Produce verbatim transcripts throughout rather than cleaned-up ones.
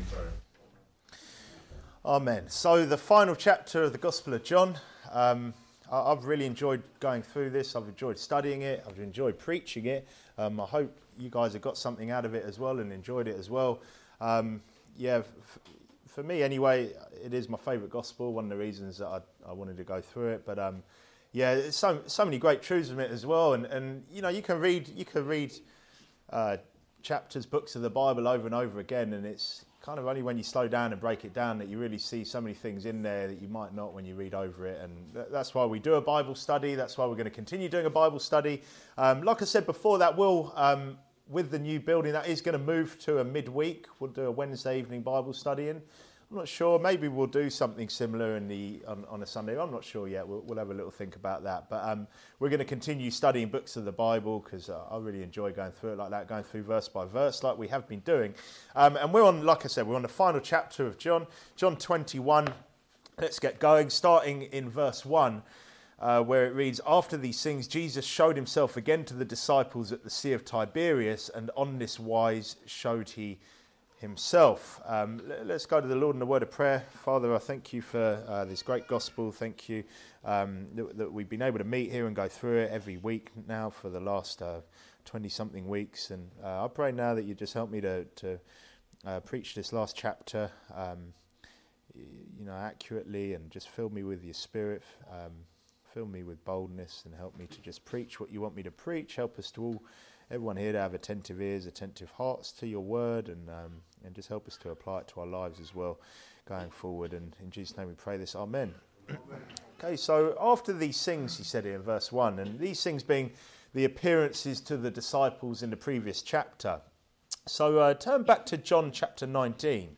Amen. So the final chapter of the Gospel of John. Um, I, I've really enjoyed going through this. I've enjoyed studying it. I've enjoyed preaching it. Um, I hope you guys have got something out of it as well and enjoyed it as well. Um, yeah, f- for me anyway, it is my favourite Gospel. One of the reasons that I, I wanted to go through it. But um, yeah, there's so so many great truths from it as well. And, and you know, you can read you can read uh, chapters, books of the Bible over and over again, and it's kind of only when you slow down and break it down that you really see so many things in there that you might not when you read over it. And th- that's why we do a Bible study. That's why we're going to continue doing a Bible study. Um, like I said before, that will, um, with the new building, that is going to move to a midweek. We'll do a Wednesday evening Bible study. And I'm not sure. Maybe we'll do something similar in the on, on a Sunday. I'm not sure yet. We'll, we'll have a little think about that. But um, we're going to continue studying books of the Bible because uh, I really enjoy going through it like that, going through verse by verse like we have been doing. Um, and we're on, like I said, we're on the final chapter of John, John twenty-one. Let's get going, starting in verse one, uh, where it reads, "After these things, Jesus showed himself again to the disciples at the Sea of Tiberias, and on this wise showed he himself." Um, let's go to the Lord in a word of prayer. Father, I thank you for uh, this great gospel. Thank you um, that, that we've been able to meet here and go through it every week now for the last uh, twenty-something weeks. And uh, I pray now that you just help me to, to uh, preach this last chapter, um, you know, accurately, and just fill me with your spirit. Um, fill me with boldness and help me to just preach what you want me to preach. Help us to all, everyone here, to have attentive ears, attentive hearts to your word, and um, and just help us to apply it to our lives as well going forward. And in Jesus' name we pray this. Amen. Okay, so after these things, he said here in verse one, and these things being the appearances to the disciples in the previous chapter. So uh, turn back to John chapter nineteen.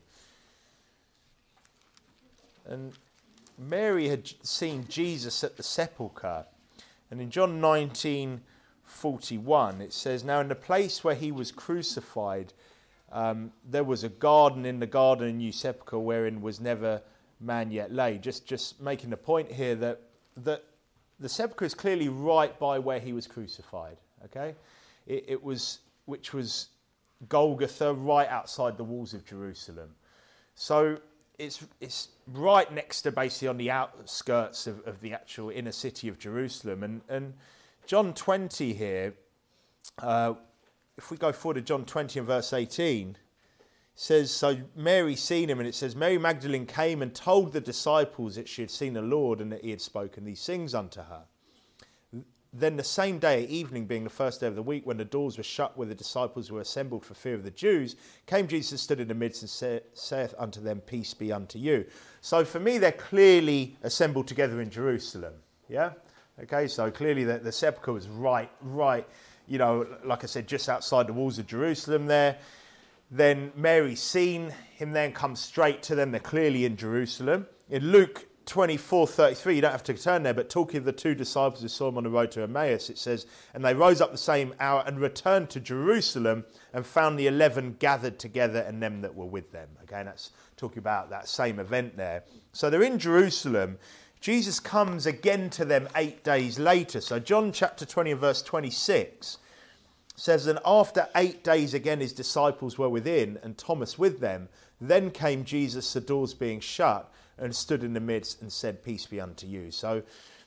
And Mary had seen Jesus at the sepulchre. And in John nineteen forty-one, it says, "Now in the place where he was crucified, um, there was a garden in the garden, a new sepulchre, wherein was never man yet laid." Just just making the point here that that the sepulchre is clearly right by where he was crucified. Okay, it, it was which was Golgotha, right outside the walls of Jerusalem. So it's it's right next to, basically on the outskirts of, of the actual inner city of Jerusalem. And and John twenty here, uh, if we go forward to John twenty and verse eighteen, says, "So Mary seen him," and it says, "Mary Magdalene came and told the disciples that she had seen the Lord and that he had spoken these things unto her. Then the same day at evening, being the first day of the week, when the doors were shut where the disciples were assembled for fear of the Jews, came Jesus and stood in the midst and sa- saith unto them, Peace be unto you." So for me, they're clearly assembled together in Jerusalem. Yeah? Okay, so clearly the, the sepulchre was right, right, you know, like I said, just outside the walls of Jerusalem there. Then Mary's seen him then come straight to them. They're clearly in Jerusalem. In Luke twenty-four thirty-three, you don't have to turn there, but talking of the two disciples who saw him on the road to Emmaus, it says, "And they rose up the same hour and returned to Jerusalem and found the eleven gathered together and them that were with them." Okay, and that's talking about that same event there. So they're in Jerusalem. Jesus comes again to them eight days later. So John chapter twenty and verse twenty-six says, "And after eight days again his disciples were within, and Thomas with them. Then came Jesus, the doors being shut, and stood in the midst and said, Peace be unto you." So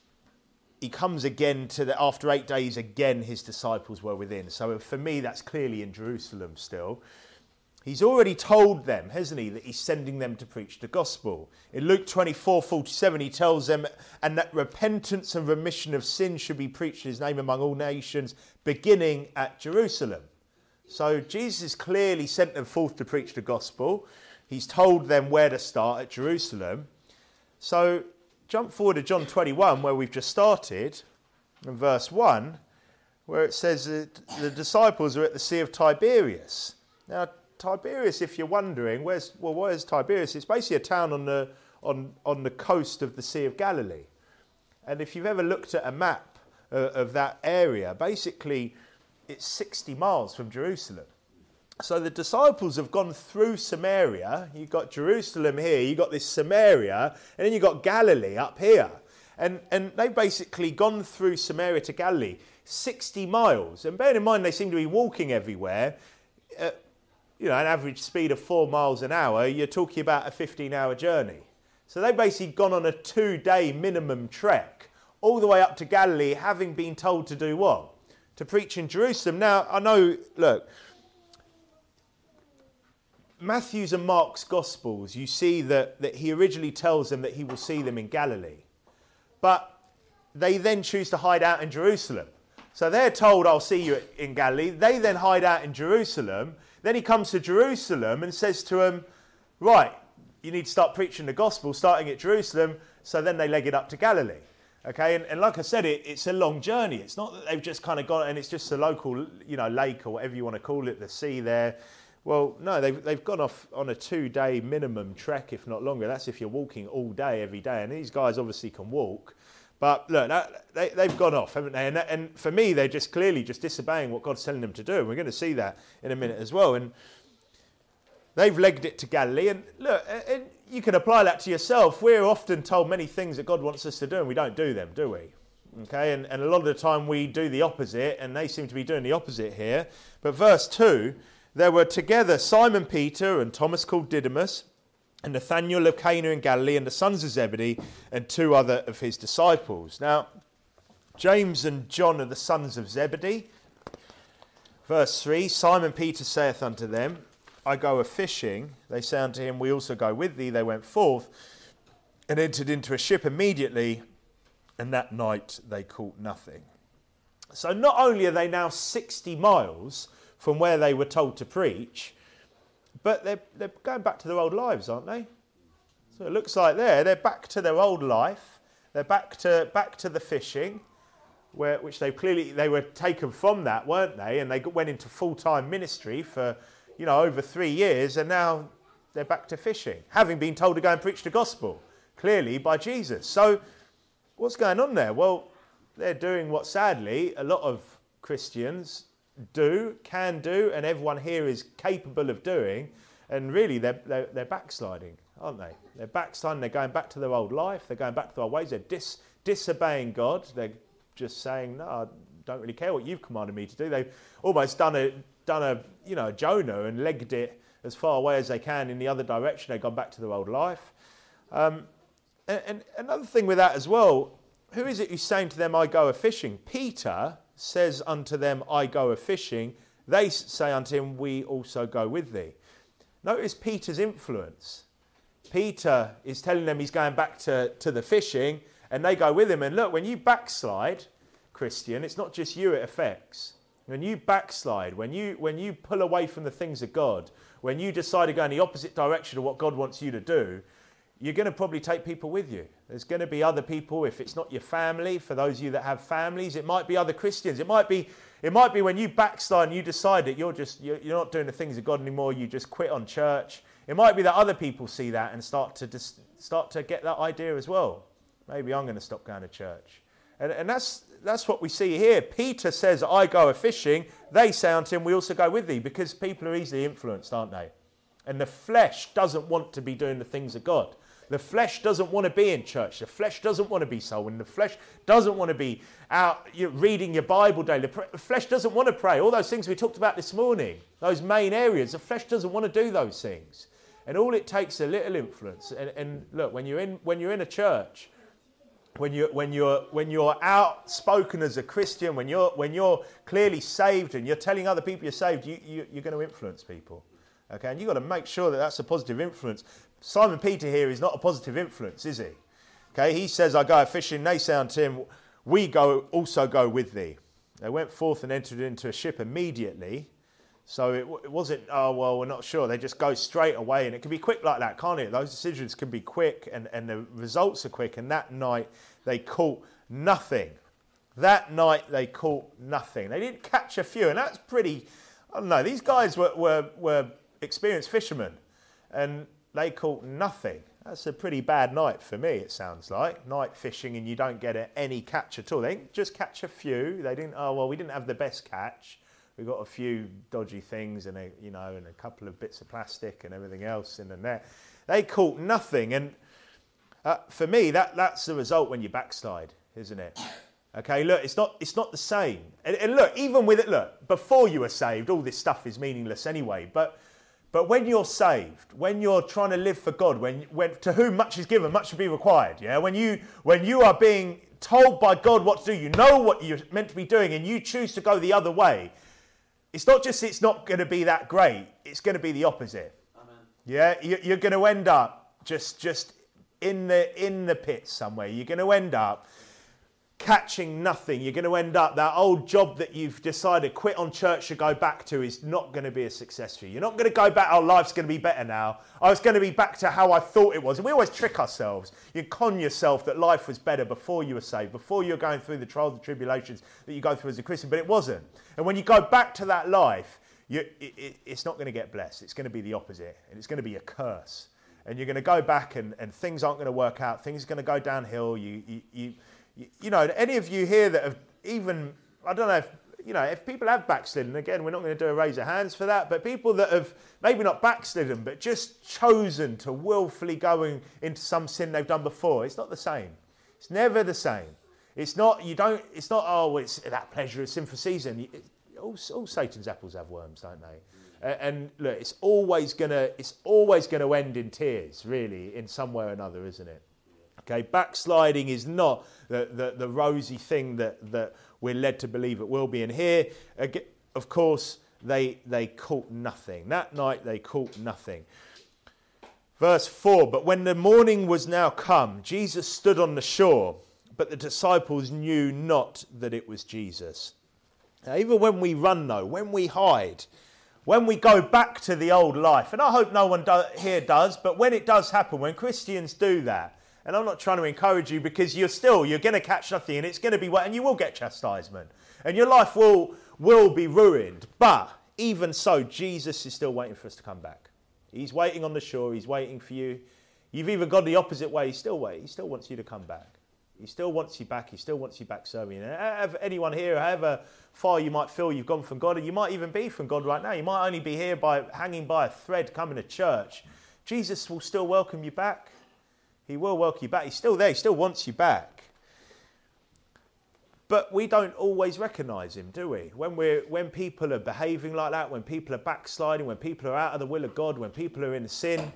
he comes again to the, after eight days again his disciples were within. So for me, that's clearly in Jerusalem still. He's already told them, hasn't he, that he's sending them to preach the gospel. In Luke twenty-four forty-seven, he tells them, "And that repentance and remission of sins should be preached in his name among all nations, beginning at Jerusalem." So Jesus clearly sent them forth to preach the gospel. He's told them where to start, at Jerusalem. So jump forward to John twenty-one, where we've just started, in verse one, where it says that the disciples are at the Sea of Tiberias. Now, Tiberias, if you're wondering, where's well, where's Tiberias? It's basically a town on the on on the coast of the Sea of Galilee. And if you've ever looked at a map uh, of that area, basically it's sixty miles from Jerusalem. So the disciples have gone through Samaria. You've got Jerusalem here, you've got this Samaria, and then you've got Galilee up here. And and they've basically gone through Samaria to Galilee, sixty miles. And bearing in mind they seem to be walking everywhere, uh, you know, an average speed of four miles an hour, you're talking about a fifteen-hour journey. So they've basically gone on a two-day minimum trek all the way up to Galilee, having been told to do what? To preach in Jerusalem. Now, I know, look, Matthew's and Mark's Gospels, you see that, that he originally tells them that he will see them in Galilee. But they then choose to hide out in Jerusalem. So they're told, I'll see you in Galilee. They then hide out in Jerusalem. Then he comes to Jerusalem and says to them, right, you need to start preaching the gospel, starting at Jerusalem. So then they leg it up to Galilee. Okay, and, and like I said, it, it's a long journey. It's not that they've just kind of gone, and it's just a local, you know, lake or whatever you want to call it, the sea there. Well, no, they've, they've gone off on a two-day minimum trek, if not longer. That's if you're walking all day, every day. And these guys obviously can walk. But look, that, they, they've gone off, haven't they? And, that, and for me, they're just clearly just disobeying what God's telling them to do. And we're going to see that in a minute as well. And they've legged it to Galilee. And look, and you can apply that to yourself. We're often told many things that God wants us to do, and we don't do them, do we? Okay, and, and a lot of the time we do the opposite, and they seem to be doing the opposite here. But verse two, there were together Simon Peter and Thomas called Didymus, and Nathanael of Cana in Galilee, and the sons of Zebedee, and two other of his disciples. Now, James and John are the sons of Zebedee. Verse three, Simon Peter saith unto them, I go a-fishing. They say unto him, we also go with thee. They went forth and entered into a ship immediately, and that night they caught nothing. So not only are they now sixty miles from where they were told to preach, but they're, they're going back to their old lives, aren't they? So it looks like there, they're back to their old life. They're back to back to the fishing, where which they clearly, they were taken from that, weren't they? And they went into full-time ministry for, you know, over three years, and now they're back to fishing, having been told to go and preach the gospel, clearly by Jesus. So what's going on there? Well, they're doing what, sadly, a lot of Christians do, can do, and everyone here is capable of doing, and really they're, they're, they're backsliding, aren't they? They're backsliding, they're going back to their old life, they're going back to their ways, they're dis, disobeying God, they're just saying, no, I don't really care what you've commanded me to do. They've almost done a, done a you know, Jonah and legged it as far away as they can in the other direction. They've gone back to their old life. Um, and, and another thing with that as well, who is it who's saying to them, I go a-fishing? Peter says unto them, I go a-fishing. They say unto him, we also go with thee. Notice Peter's influence. Peter is telling them he's going back to, to the fishing, and they go with him. And look, when you backslide, Christian, it's not just you it affects. When you backslide, when you, when you pull away from the things of God, when you decide to go in the opposite direction of what God wants you to do, you're going to probably take people with you. There's going to be other people, if it's not your family, for those of you that have families, it might be other Christians. It might be it might be when you backslide and you decide that you're just you're, you're not doing the things of God anymore, you just quit on church. It might be that other people see that and start to dis, start to get that idea as well. Maybe I'm going to stop going to church. And, and that's that's what we see here. Peter says, I go a-fishing. They say unto him, we also go with thee, because people are easily influenced, aren't they? And the flesh doesn't want to be doing the things of God. The flesh doesn't want to be in church. The flesh doesn't want to be soul winning. The flesh doesn't want to be out you're reading your Bible daily. The flesh doesn't want to pray. All those things we talked about this morning, those main areas, the flesh doesn't want to do those things. And all it takes is a little influence. And, and look, when you're in when you're in a church, when you're when you're when you're outspoken as a Christian, when you're when you're clearly saved and you're telling other people you're saved, you, you you're going to influence people. Okay, and you've got to make sure that that's a positive influence. Simon Peter here is not a positive influence, is he? Okay, he says, I go fishing. They say unto him, we go also go with thee. They went forth and entered into a ship immediately. So it, it wasn't, oh, well, we're not sure. They just go straight away. And it can be quick like that, can't it? Those decisions can be quick and, and the results are quick. And that night they caught nothing. That night they caught nothing. They didn't catch a few. And that's pretty, I don't know, these guys were, were, were experienced fishermen. And they caught nothing. That's a pretty bad night for me, it sounds like. Night fishing and you don't get any catch at all. They didn't just catch a few. They didn't, oh, well, we didn't have the best catch. We got a few dodgy things and a, you know, and a couple of bits of plastic and everything else in the net. They caught nothing. And uh, for me, that, that's the result when you backslide, isn't it? Okay, look, it's not it's not the same. And, and look, even with it, look, before you were saved, all this stuff is meaningless anyway. But But when you're saved, when you're trying to live for God, when, when to whom much is given, much will be required. Yeah, when you when you are being told by God what to do, you know what you're meant to be doing, and you choose to go the other way. It's not just it's not going to be that great; it's going to be the opposite. Amen. Yeah, you, you're going to end up just just in the in the pits somewhere. You're going to end up catching nothing. You're going to end up, that old job that you've decided quit on church to go back to is not going to be a success for you. You're not going to go back, oh, life's going to be better now. I was going to be back to how I thought it was. And we always trick ourselves. You con yourself that life was better before you were saved, before you were going through the trials and tribulations that you go through as a Christian, but it wasn't. And when you go back to that life, you, it, it, it's not going to get blessed. It's going to be the opposite. And it's going to be a curse. And you're going to go back and, and things aren't going to work out. Things are going to go downhill. You, you, you You know, any of you here that have even, I don't know if, you know, if people have backslidden, again, we're not going to do a raise of hands for that, but people that have maybe not backslidden, but just chosen to willfully go into some sin they've done before, it's not the same. It's never the same. It's not, you don't, it's not, oh, it's that pleasure of sin for season. It, all, all Satan's apples have worms, don't they? Uh, and look, it's always going to, it's always going to end in tears, really, in some way or another, isn't it? Okay, backsliding is not the, the, the rosy thing that, that we're led to believe it will be. And here, of course, they, they caught nothing. That night they caught nothing. Verse four, but when the morning was now come, Jesus stood on the shore, but the disciples knew not that it was Jesus. Now, even when we run, though, when we hide, when we go back to the old life, and I hope no one do, here does, but when it does happen, when Christians do that, and I'm not trying to encourage you, because you're still, you're going to catch nothing, and it's going to be, and you will get chastisement, and your life will, will be ruined. But even so, Jesus is still waiting for us to come back. He's waiting on the shore. He's waiting for you. You've even gone the opposite way. He's still waiting. He still wants you to come back. He still wants you back. He still wants you back serving. And have anyone here, however far you might feel you've gone from God, and you might even be from God right now. You might only be here by hanging by a thread coming to church. Jesus will still welcome you back. He will welcome you back. He's still there. He still wants you back. But we don't always recognise him, do we? When we're when people are behaving like that, when people are backsliding, when people are out of the will of God, when people are in sin,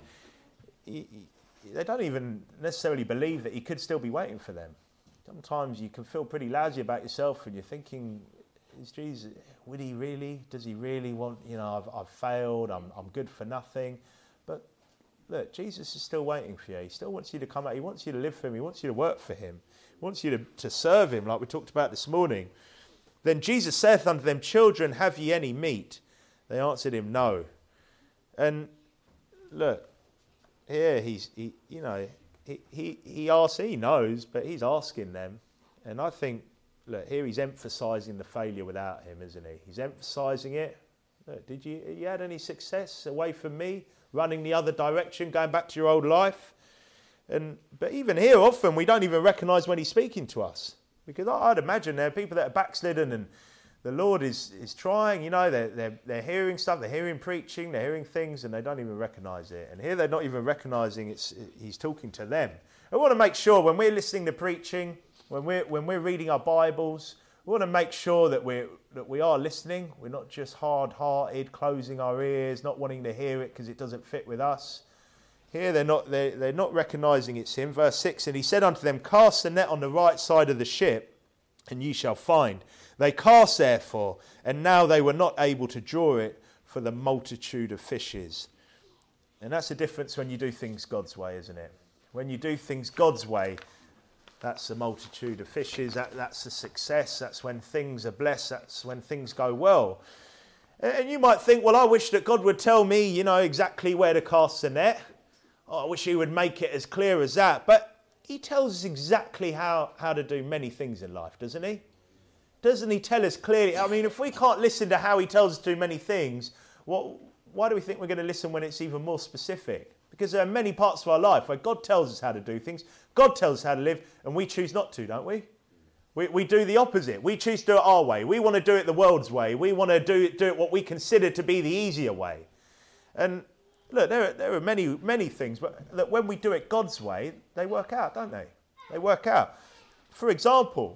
he, he, they don't even necessarily believe that he could still be waiting for them. Sometimes you can feel pretty lousy about yourself, and you're thinking, is Jesus, would he really? Does he really want, you know, I've, I've failed, I'm, I'm good for nothing. But look, Jesus is still waiting for you. He still wants you to come out. He wants you to live for him. He wants you to work for him. He wants you to, to serve him, like we talked about this morning. Then Jesus saith unto them, children, have ye any meat? They answered him, no. And look, here he's, he, you know, he, he, he asks, he knows, but he's asking them. And I think, look, here he's emphasising the failure without him, isn't he? He's emphasising it. Look, did you, you had any success away from me? Running the other direction, going back to your old life. And but even here, often we don't even recognise when he's speaking to us. Because I'd imagine there are people that are backslidden, and the Lord is, is trying, you know, they're, they're, they're hearing stuff, they're hearing preaching, they're hearing things, and they don't even recognise it. And here they're not even recognising it's he's talking to them. I want to make sure when we're listening to preaching, when we're, when we're reading our Bibles, we want to make sure that we're that we are listening. We're not just hard-hearted, closing our ears, not wanting to hear it because it doesn't fit with us. Here they're not they're, they're not recognising it's him. Verse six, and he said unto them, cast the net on the right side of the ship, and ye shall find. They cast therefore, and now they were not able to draw it for the multitude of fishes. And that's the difference when you do things God's way, isn't it? When you do things God's way, that's the multitude of fishes. That, that's the success. That's when things are blessed. That's when things go well. And you might think, well, I wish that God would tell me, you know, exactly where to cast the net. Oh, I wish he would make it as clear as that. But he tells us exactly how, how to do many things in life, doesn't he? Doesn't he tell us clearly? I mean, if we can't listen to how he tells us to do many things, what, why do we think we're going to listen when it's even more specific? Because there are many parts of our life where God tells us how to do things, God tells us how to live, and we choose not to, don't we? We, we do the opposite. We choose to do it our way. We want to do it the world's way. We want to do it, do it what we consider to be the easier way. And look, there are, there are many, many things, but look, when we do it God's way, they work out, don't they? They work out. For example,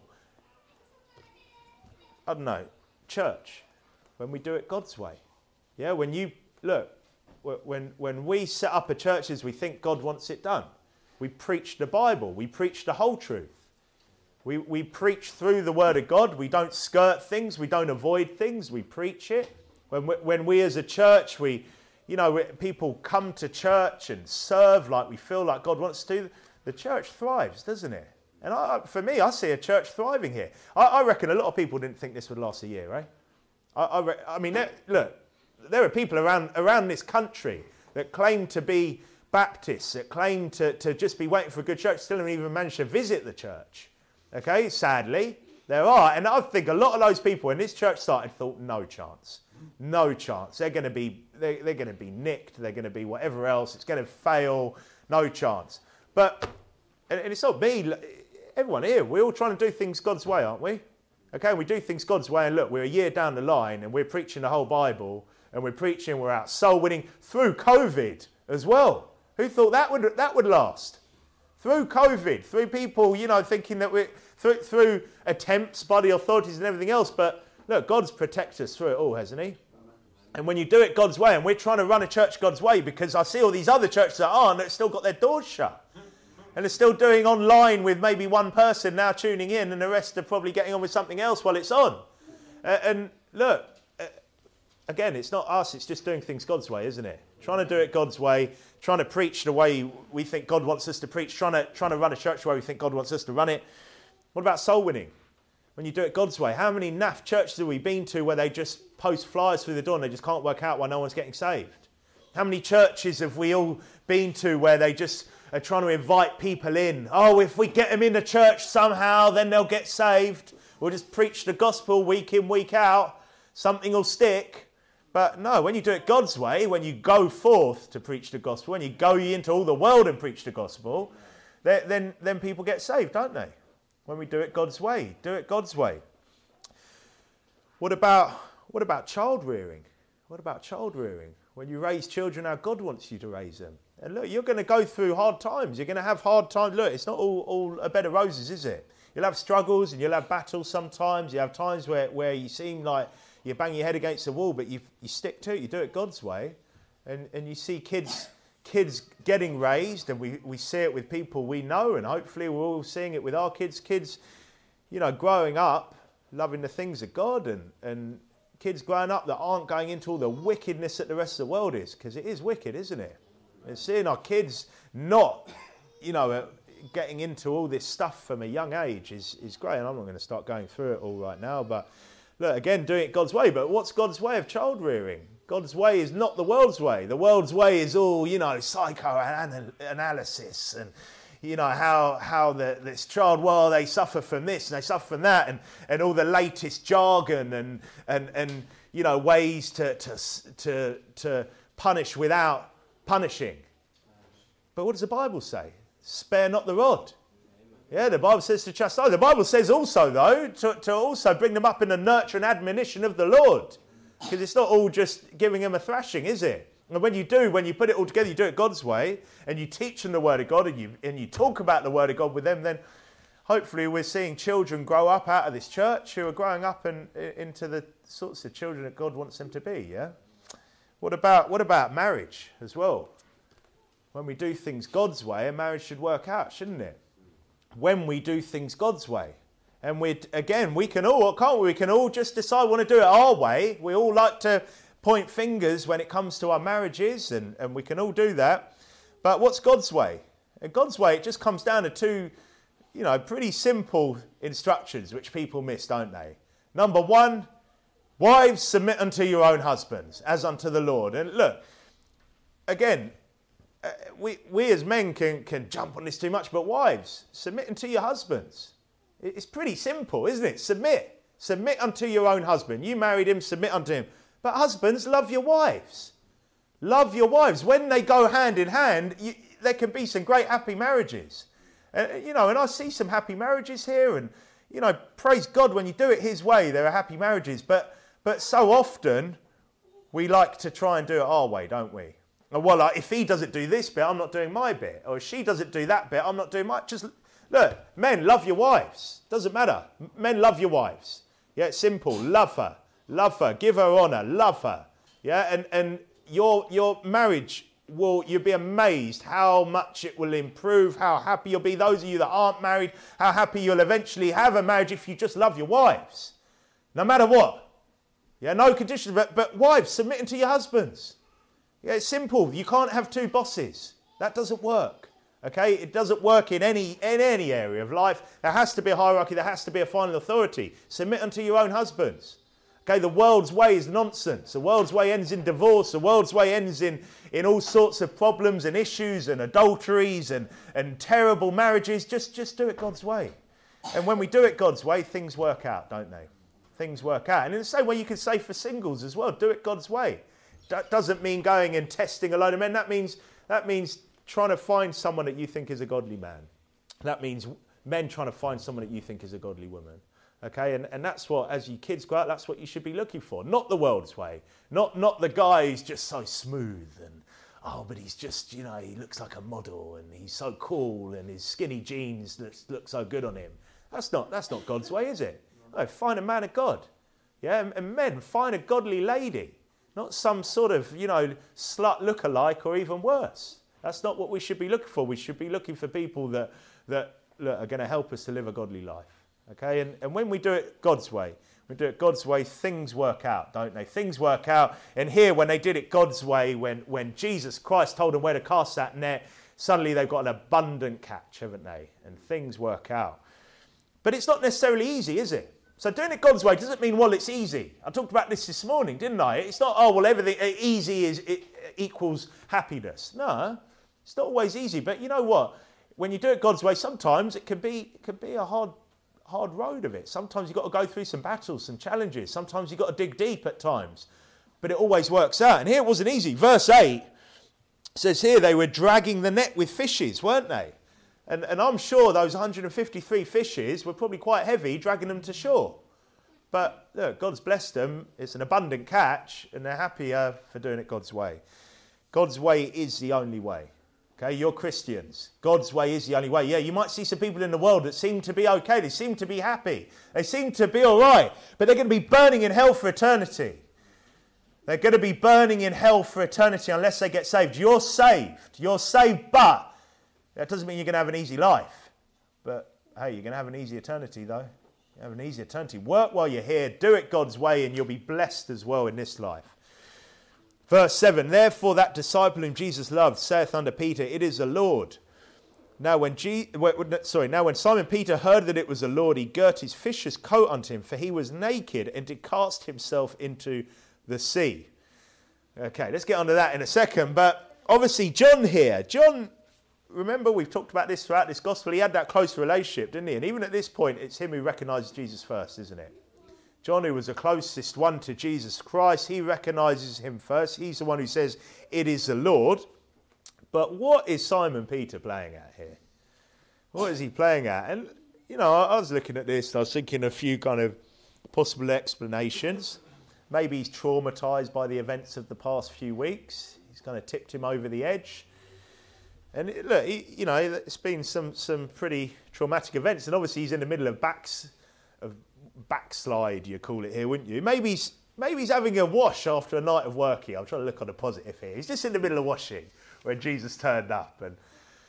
I don't know, church, when we do it God's way. Yeah, when you, look, when, when we set up a church as we think God wants it done. We preach the Bible. We preach the whole truth. We, we preach through the Word of God. We don't skirt things. We don't avoid things. We preach it. When we, when we as a church, we, you know, people come to church and serve like we feel like God wants to, the church thrives, doesn't it? And I, for me, I see a church thriving here. I, I reckon a lot of people didn't think this would last a year, right? I, I, re- I mean, there, look, there are people around, around this country that claim to be Baptists, that claim to, to just be waiting for a good church, still haven't even managed to visit the church. Okay, sadly, there are. And I think a lot of those people, when this church started, thought, no chance. No chance. They're going to be, they're, they're going to be nicked. They're going to be whatever else. It's going to fail. No chance. But, and it's not me, everyone here, we're all trying to do things God's way, aren't we? Okay, we do things God's way, and look, we're a year down the line, and we're preaching the whole Bible, and we're preaching, we're out soul winning through COVID as well. Who thought that would that would last? Through COVID, through people, you know, thinking that we're, through, through attempts by the authorities and everything else, but look, God's protected us through it all, hasn't he? And when you do it God's way, and we're trying to run a church God's way, because I see all these other churches that aren't, that still got their doors shut. And they're still doing online with maybe one person now tuning in, and the rest are probably getting on with something else while it's on. Uh, and look, uh, again, it's not us, it's just doing things God's way, isn't it? Trying to do it God's way, trying to preach the way we think God wants us to preach, trying to, trying to run a church the way we think God wants us to run it. What about soul winning? When you do it God's way, how many naff churches have we been to where they just post flyers through the door and they just can't work out why no one's getting saved? How many churches have we all been to where they just are trying to invite people in? Oh, if we get them in the church somehow, then they'll get saved. We'll just preach the gospel week in, week out. Something will stick. But no, when you do it God's way, when you go forth to preach the gospel, when you go into all the world and preach the gospel, then, then people get saved, don't they? When we do it God's way, do it God's way. What about, what about child rearing? What about child rearing? When you raise children how God wants you to raise them. And look, you're going to go through hard times. You're going to have hard times. Look, it's not all, all a bed of roses, is it? You'll have struggles and you'll have battles sometimes. You have times where, where you seem like you bang your head against the wall, but you you stick to it. You do it God's way. And, and you see kids kids getting raised, and we, we see it with people we know, and hopefully we're all seeing it with our kids. Kids, you know, growing up, loving the things of God, and, and kids growing up that aren't going into all the wickedness that the rest of the world is, because it is wicked, isn't it? And seeing our kids not, you know, uh, getting into all this stuff from a young age is, is great. And I'm not going to start going through it all right now, but look, again, doing it God's way. But what's God's way of child rearing? God's way is not the world's way. The world's way is all, you know, psychoanalysis and, you know, how how the, this child, well, they suffer from this and they suffer from that, and, and all the latest jargon and, and, and you know, ways to, to, to, to punish without punishing. But what does the Bible say? Spare not the rod. Yeah, the Bible says to chastise. The Bible says also, though, to, to also bring them up in the nurture and admonition of the Lord. Because it's not all just giving them a thrashing, is it? And when you do, when you put it all together, you do it God's way, and you teach them the Word of God, and you and you talk about the Word of God with them, then hopefully we're seeing children grow up out of this church who are growing up and into the sorts of children that God wants them to be, yeah? What about what about marriage as well? When we do things God's way, a marriage should work out, shouldn't it? When we do things God's way. And we again, we can all, can't we? We can all just decide we want to do it our way. We all like to point fingers when it comes to our marriages, and, and we can all do that. But what's God's way? And God's way, it just comes down to two, you know, pretty simple instructions which people miss, don't they? Number one, wives, submit unto your own husbands, as unto the Lord. And look, again, uh, we, we as men can, can jump on this too much, but wives, submit unto your husbands. It's pretty simple, isn't it? Submit. Submit unto your own husband. You married him, submit unto him. But husbands, love your wives. Love your wives. When they go hand in hand, you, there can be some great happy marriages. Uh, you know, and I see some happy marriages here, and, you know, praise God, when you do it his way, there are happy marriages. But but so often, we like to try and do it our way, don't we? Well, like, if he doesn't do this bit, I'm not doing my bit. Or if she doesn't do that bit, I'm not doing my... Just look, men, love your wives. Doesn't matter. Men, love your wives. Yeah, it's simple. Love her. Love her. Give her honour. Love her. Yeah, and, and your your marriage will, you'll be amazed how much it will improve, how happy you'll be. Those of you that aren't married, how happy you'll eventually have a marriage if you just love your wives, no matter what. Yeah, no conditions, but, but wives, submitting to your husbands. Yeah, it's simple. You can't have two bosses. That doesn't work. Okay, it doesn't work in any in any area of life. There has to be a hierarchy. There has to be a final authority. Submit unto your own husbands. Okay, the world's way is nonsense. The world's way ends in divorce. The world's way ends in, in all sorts of problems and issues and adulteries and, and terrible marriages. Just, just do it God's way. And when we do it God's way, things work out, don't they? Things work out. And in the same way, you can say for singles as well, do it God's way. That doesn't mean going and testing a load of men. That means, that means trying to find someone that you think is a godly man. That means men trying to find someone that you think is a godly woman. Okay, and, and that's what, as you kids go out, that's what you should be looking for. Not the world's way. Not not the guy who's just so smooth and, oh, but he's just, you know, he looks like a model and he's so cool and his skinny jeans look, look so good on him. That's not that's not God's way, is it? No, find a man of God. Yeah, and, and men, find a godly lady. Not some sort of, you know, slut lookalike or even worse. That's not what we should be looking for. We should be looking for people that, that, that are going to help us to live a godly life. Okay, and, and when we do it God's way, we do it God's way, things work out, don't they? Things work out. And here, when they did it God's way, when, when Jesus Christ told them where to cast that net, suddenly they've got an abundant catch, haven't they? And things work out. But it's not necessarily easy, is it? So doing it God's way doesn't mean, well, it's easy. I talked about this this morning, didn't I? It's not, oh, well, everything easy is it equals happiness. No, it's not always easy. But you know what? When you do it God's way, sometimes it can be it can be a hard hard road of it. Sometimes you've got to go through some battles, some challenges. Sometimes you've got to dig deep at times. But it always works out. And here it wasn't easy. Verse eight says here they were dragging the net with fishes, weren't they? And, and I'm sure those one hundred fifty-three fishes were probably quite heavy, dragging them to shore. But look, God's blessed them. It's an abundant catch, and they're happier for doing it God's way. God's way is the only way. Okay, you're Christians. God's way is the only way. Yeah, you might see some people in the world that seem to be okay. They seem to be happy. They seem to be all right. But they're going to be burning in hell for eternity. They're going to be burning in hell for eternity unless they get saved. You're saved. You're saved, but that doesn't mean you're going to have an easy life. But, hey, you're going to have an easy eternity, though. You have an easy eternity. Work while you're here. Do it God's way, and you'll be blessed as well in this life. Verse seven, therefore that disciple whom Jesus loved saith unto Peter, it is the Lord. Now when, G- sorry, now when Simon Peter heard that it was the Lord, he girt his fisher's coat unto him, for he was naked, and did cast himself into the sea. Okay, let's get onto that in a second. But obviously John here, John, remember we've talked about this throughout this gospel, he had that close relationship, didn't he? And even at this point, it's him who recognises Jesus first, isn't it? John, who was the closest one to Jesus Christ, he recognises him first. He's the one who says, it is the Lord. But what is Simon Peter playing at here? What is he playing at? And, you know, I was looking at this, I was thinking a few kind of possible explanations. Maybe he's traumatised by the events of the past few weeks. He's kind of tipped him over the edge. And it, look, he, you know, it's been some, some pretty traumatic events. And obviously he's in the middle of backs of backslide, you call it here, wouldn't you? Maybe he's, maybe he's having a wash after a night of work here. I'm trying to look on the positive here. He's just in the middle of washing when Jesus turned up. And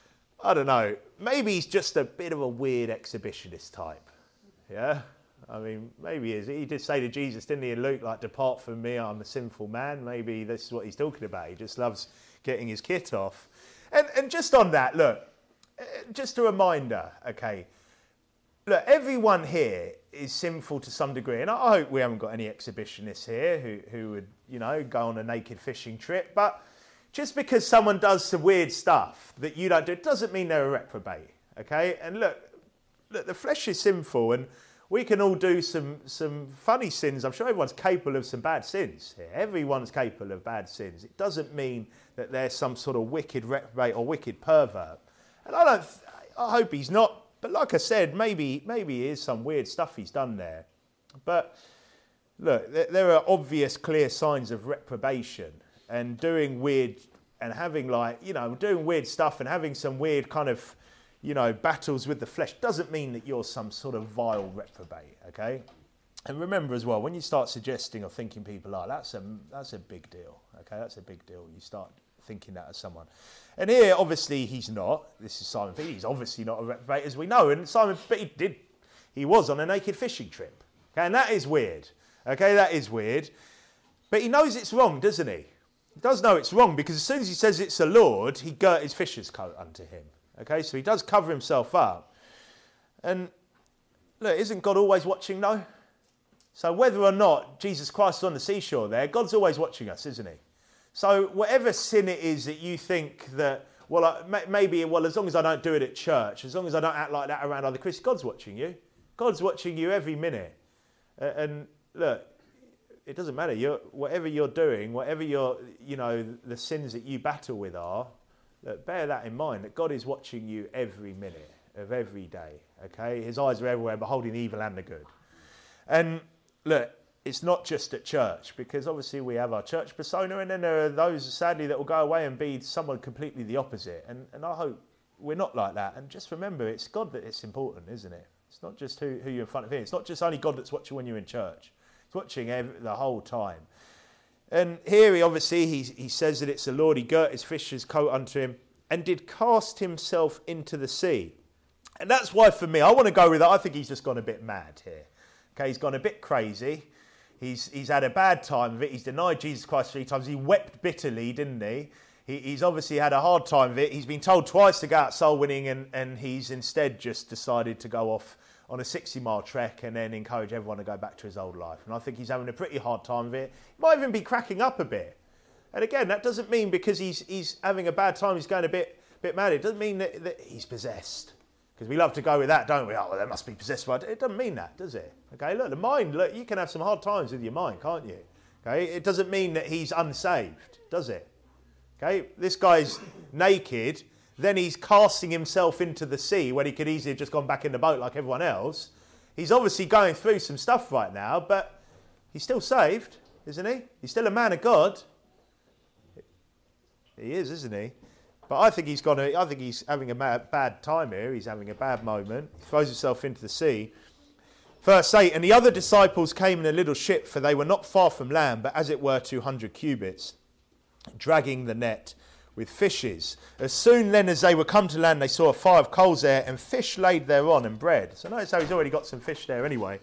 I don't know, maybe he's just a bit of a weird exhibitionist type. Yeah? I mean, maybe he is. He did say to Jesus, didn't he, in Luke, like, depart from me, I'm a sinful man. Maybe this is what he's talking about. He just loves getting his kit off. And, and just on that, look, just a reminder, okay, look, everyone here is sinful to some degree, and I hope we haven't got any exhibitionists here who, who would, you know, go on a naked fishing trip, but just because someone does some weird stuff that you don't do, it doesn't mean they're a reprobate, okay? And look, look, the flesh is sinful, and we can all do some, some funny sins. I'm sure everyone's capable of some bad sins here. Everyone's capable of bad sins. It doesn't mean that they're some sort of wicked reprobate or wicked pervert. And I don't, I hope he's not. But like I said, maybe maybe it is some weird stuff he's done there. But look, there are obvious, clear signs of reprobation and doing weird and having like, you know, doing weird stuff and having some weird kind of, you know, battles with the flesh doesn't mean that you're some sort of vile reprobate, okay? And remember as well, when you start suggesting or thinking people are, that's a, that's a big deal. Okay, that's a big deal. You start thinking that as someone. And here, obviously, he's not. This is Simon Peter. He's obviously not a reprobate, as we know. And Simon Peter did, he was on a naked fishing trip. Okay, and that is weird. Okay, that is weird. But he knows it's wrong, doesn't he? He does know it's wrong, because as soon as he says it's the Lord, he girt his fisher's coat unto him. Okay, so he does cover himself up. And look, isn't God always watching though? So whether or not Jesus Christ is on the seashore there, God's always watching us, isn't he? So whatever sin it is that you think that, well, uh, maybe, well, as long as I don't do it at church, as long as I don't act like that around other Christians, God's watching you. God's watching you every minute. Uh, and look, it doesn't matter. You're, whatever you're doing, whatever you're, you know, the sins that you battle with are, look, bear that in mind, that God is watching you every minute of every day. Okay? His eyes are everywhere, beholding the evil and the good. And look, it's not just at church, because obviously we have our church persona, and then there are those, sadly, that will go away and be someone completely the opposite. And, and I hope we're not like that. And just remember, it's God that it's important, isn't it? It's not just who, who you're in front of here. It's not just only God that's watching when you're in church. He's watching every, the whole time. And here, he obviously, he, he says that it's the Lord. He girt his fisher's coat unto him and did cast himself into the sea. And that's why, for me, I want to go with that. I think he's just gone a bit mad here. Okay, he's gone a bit crazy. He's he's had a bad time of it. He's denied Jesus Christ three times. He wept bitterly, didn't he? he? He's obviously had a hard time of it. He's been told twice to go out soul winning, and, and he's instead just decided to go off on a sixty-mile trek and then encourage everyone to go back to his old life. And I think he's having a pretty hard time of it. He might even be cracking up a bit. And again, that doesn't mean because he's he's having a bad time, he's going a bit bit mad. It doesn't mean that, that he's possessed. Because we love to go with that, don't we? Oh, well, they must be possessed by it. It doesn't mean that, does it? Okay, look, the mind, look, you can have some hard times with your mind, can't you? Okay, it doesn't mean that he's unsaved, does it? Okay, this guy's naked, then he's casting himself into the sea when he could easily have just gone back in the boat like everyone else. He's obviously going through some stuff right now, but he's still saved, isn't he? He's still a man of God. He is, isn't he? But I think he's got a, I think he's having a mad, bad time here. He's having a bad moment. He throws himself into the sea. Verse eight, and the other disciples came in a little ship, for they were not far from land, but as it were two hundred cubits, dragging the net with fishes. As soon then as they were come to land, they saw a fire of coals there, and fish laid thereon, and bread. So notice how he's already got some fish there anyway.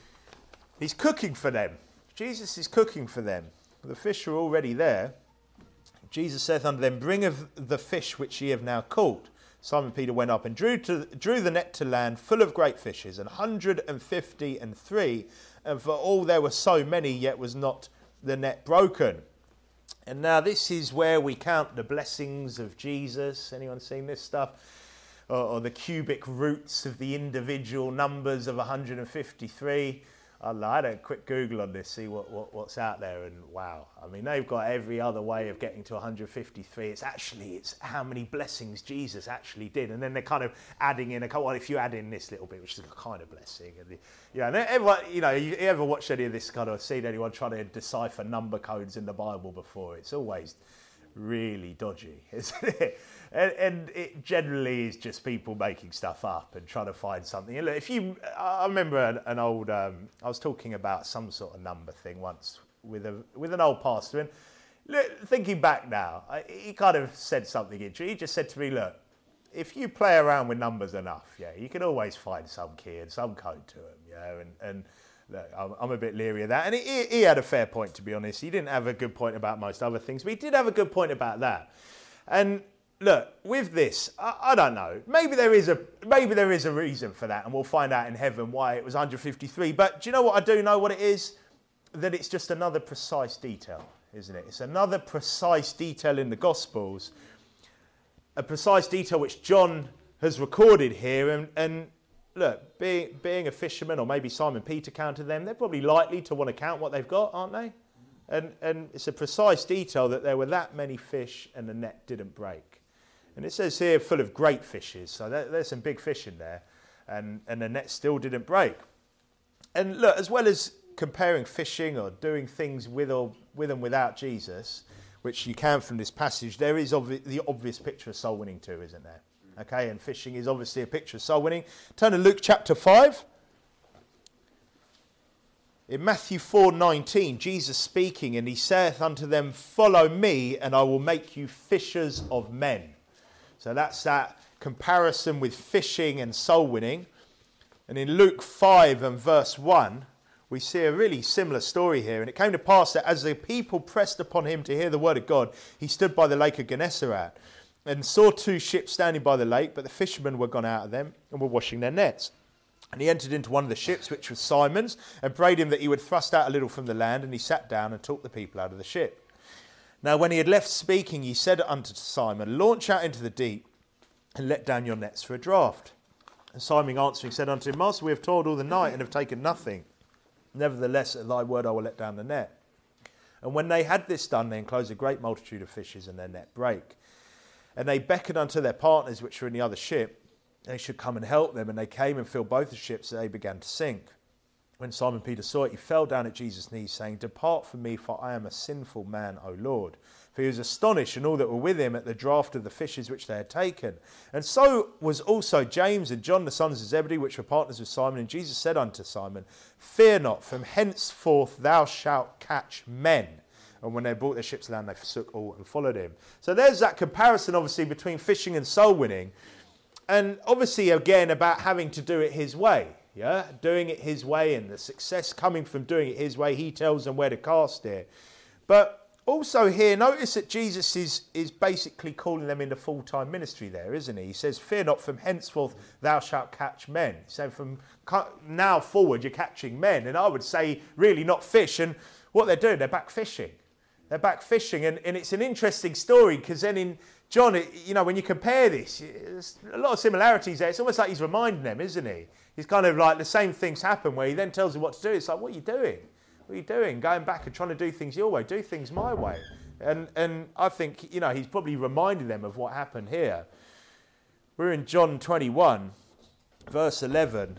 He's cooking for them. Jesus is cooking for them. The fish are already there. Jesus saith unto them, bring of the fish which ye have now caught. Simon Peter went up and drew to, drew the net to land full of great fishes, an hundred and fifty and three. And for all there were so many, yet was not the net broken. And now this is where we count the blessings of Jesus. Anyone seen this stuff? Or, or the cubic roots of the individual numbers of one hundred and fifty-three. I had a quick Google on this, see what, what what's out there, and wow. I mean, they've got every other way of getting to one hundred fifty-three. It's actually, it's how many blessings Jesus actually did. And then they're kind of adding in a couple, well, if you add in this little bit, which is a kind of blessing. And the, you know, and everyone, you know, you ever watched any of this kind of, seen anyone trying to decipher number codes in the Bible before? It's always really dodgy, isn't it? And, and it generally is just people making stuff up and trying to find something. And look, if you, I remember an, an old, um, I was talking about some sort of number thing once with a with an old pastor, and look, thinking back now, I, he kind of said something interesting. He just said to me, look, if you play around with numbers enough, yeah, you can always find some key and some code to them, you know, and, and look, I'm, I'm a bit leery of that. And he, he had a fair point, to be honest. He didn't have a good point about most other things, but he did have a good point about that. And look, with this, I, I don't know. Maybe there is a maybe there is a reason for that, and we'll find out in heaven why it was one hundred fifty-three. But do you know what I do know what it is? That it's just another precise detail, isn't it? It's another precise detail in the Gospels, a precise detail which John has recorded here. And, and look, being being a fisherman, or maybe Simon Peter counted them, they're probably likely to want to count what they've got, aren't they? And and it's a precise detail that there were that many fish and the net didn't break. And it says here full of great fishes, so there, there's some big fish in there, and, and the net still didn't break. And look, as well as comparing fishing or doing things with or with and without Jesus, which you can from this passage, there is obvi- the obvious picture of soul winning too, isn't there? Okay, and fishing is obviously a picture of soul winning. Turn to Luke chapter five. In Matthew four nineteen, Jesus speaking, and he saith unto them, follow me, and I will make you fishers of men. So that's that comparison with fishing and soul winning. And in Luke five and verse one, we see a really similar story here. And it came to pass that as the people pressed upon him to hear the word of God, he stood by the lake of Gennesaret and saw two ships standing by the lake, but the fishermen were gone out of them and were washing their nets. And he entered into one of the ships, which was Simon's, and prayed him that he would thrust out a little from the land. And he sat down and taught the people out of the ship. Now when he had left speaking, he said unto Simon, launch out into the deep and let down your nets for a draught. And Simon answering said unto him, Master, we have toiled all the night and have taken nothing. Nevertheless, at thy word I will let down the net. And when they had this done, they enclosed a great multitude of fishes, and their net brake. And they beckoned unto their partners which were in the other ship, they should come and help them. And they came and filled both the ships, and they began to sink. When Simon Peter saw it, he fell down at Jesus' knees, saying, depart from me, for I am a sinful man, O Lord. For he was astonished, and all that were with him, at the draught of the fishes which they had taken. And so was also James and John, the sons of Zebedee, which were partners with Simon. And Jesus said unto Simon, fear not, from henceforth thou shalt catch men. And when they brought their ships to land, they forsook all and followed him. So there's that comparison, obviously, between fishing and soul winning. And obviously, again, about having to do it his way. Yeah, doing it his way, and the success coming from doing it his way. He tells them where to cast it. But also here, notice that Jesus is, is basically calling them into full-time ministry there, isn't he? He says, fear not, from henceforth thou shalt catch men. So from now forward, you're catching men. And I would say, really, not fish. And what they're doing, they're back fishing. They're back fishing. And, and it's an interesting story, because then in John, it, you know, when you compare this, there's a lot of similarities there. It's almost like he's reminding them, isn't he? He's kind of like the same things happen where he then tells them what to do. It's like, what are you doing? What are you doing? Going back and trying to do things your way. Do things my way. And and I think, you know, he's probably reminding them of what happened here. We're in John twenty-one, verse eleven.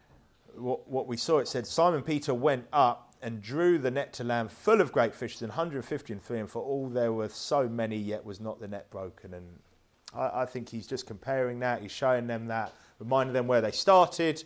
What, what we saw, it said, Simon Peter went up and drew the net to land full of great fishes, and one hundred fifty and three, and for all there were so many, yet was not the net broken. And I, I think he's just comparing that. He's showing them that, reminding them where they started.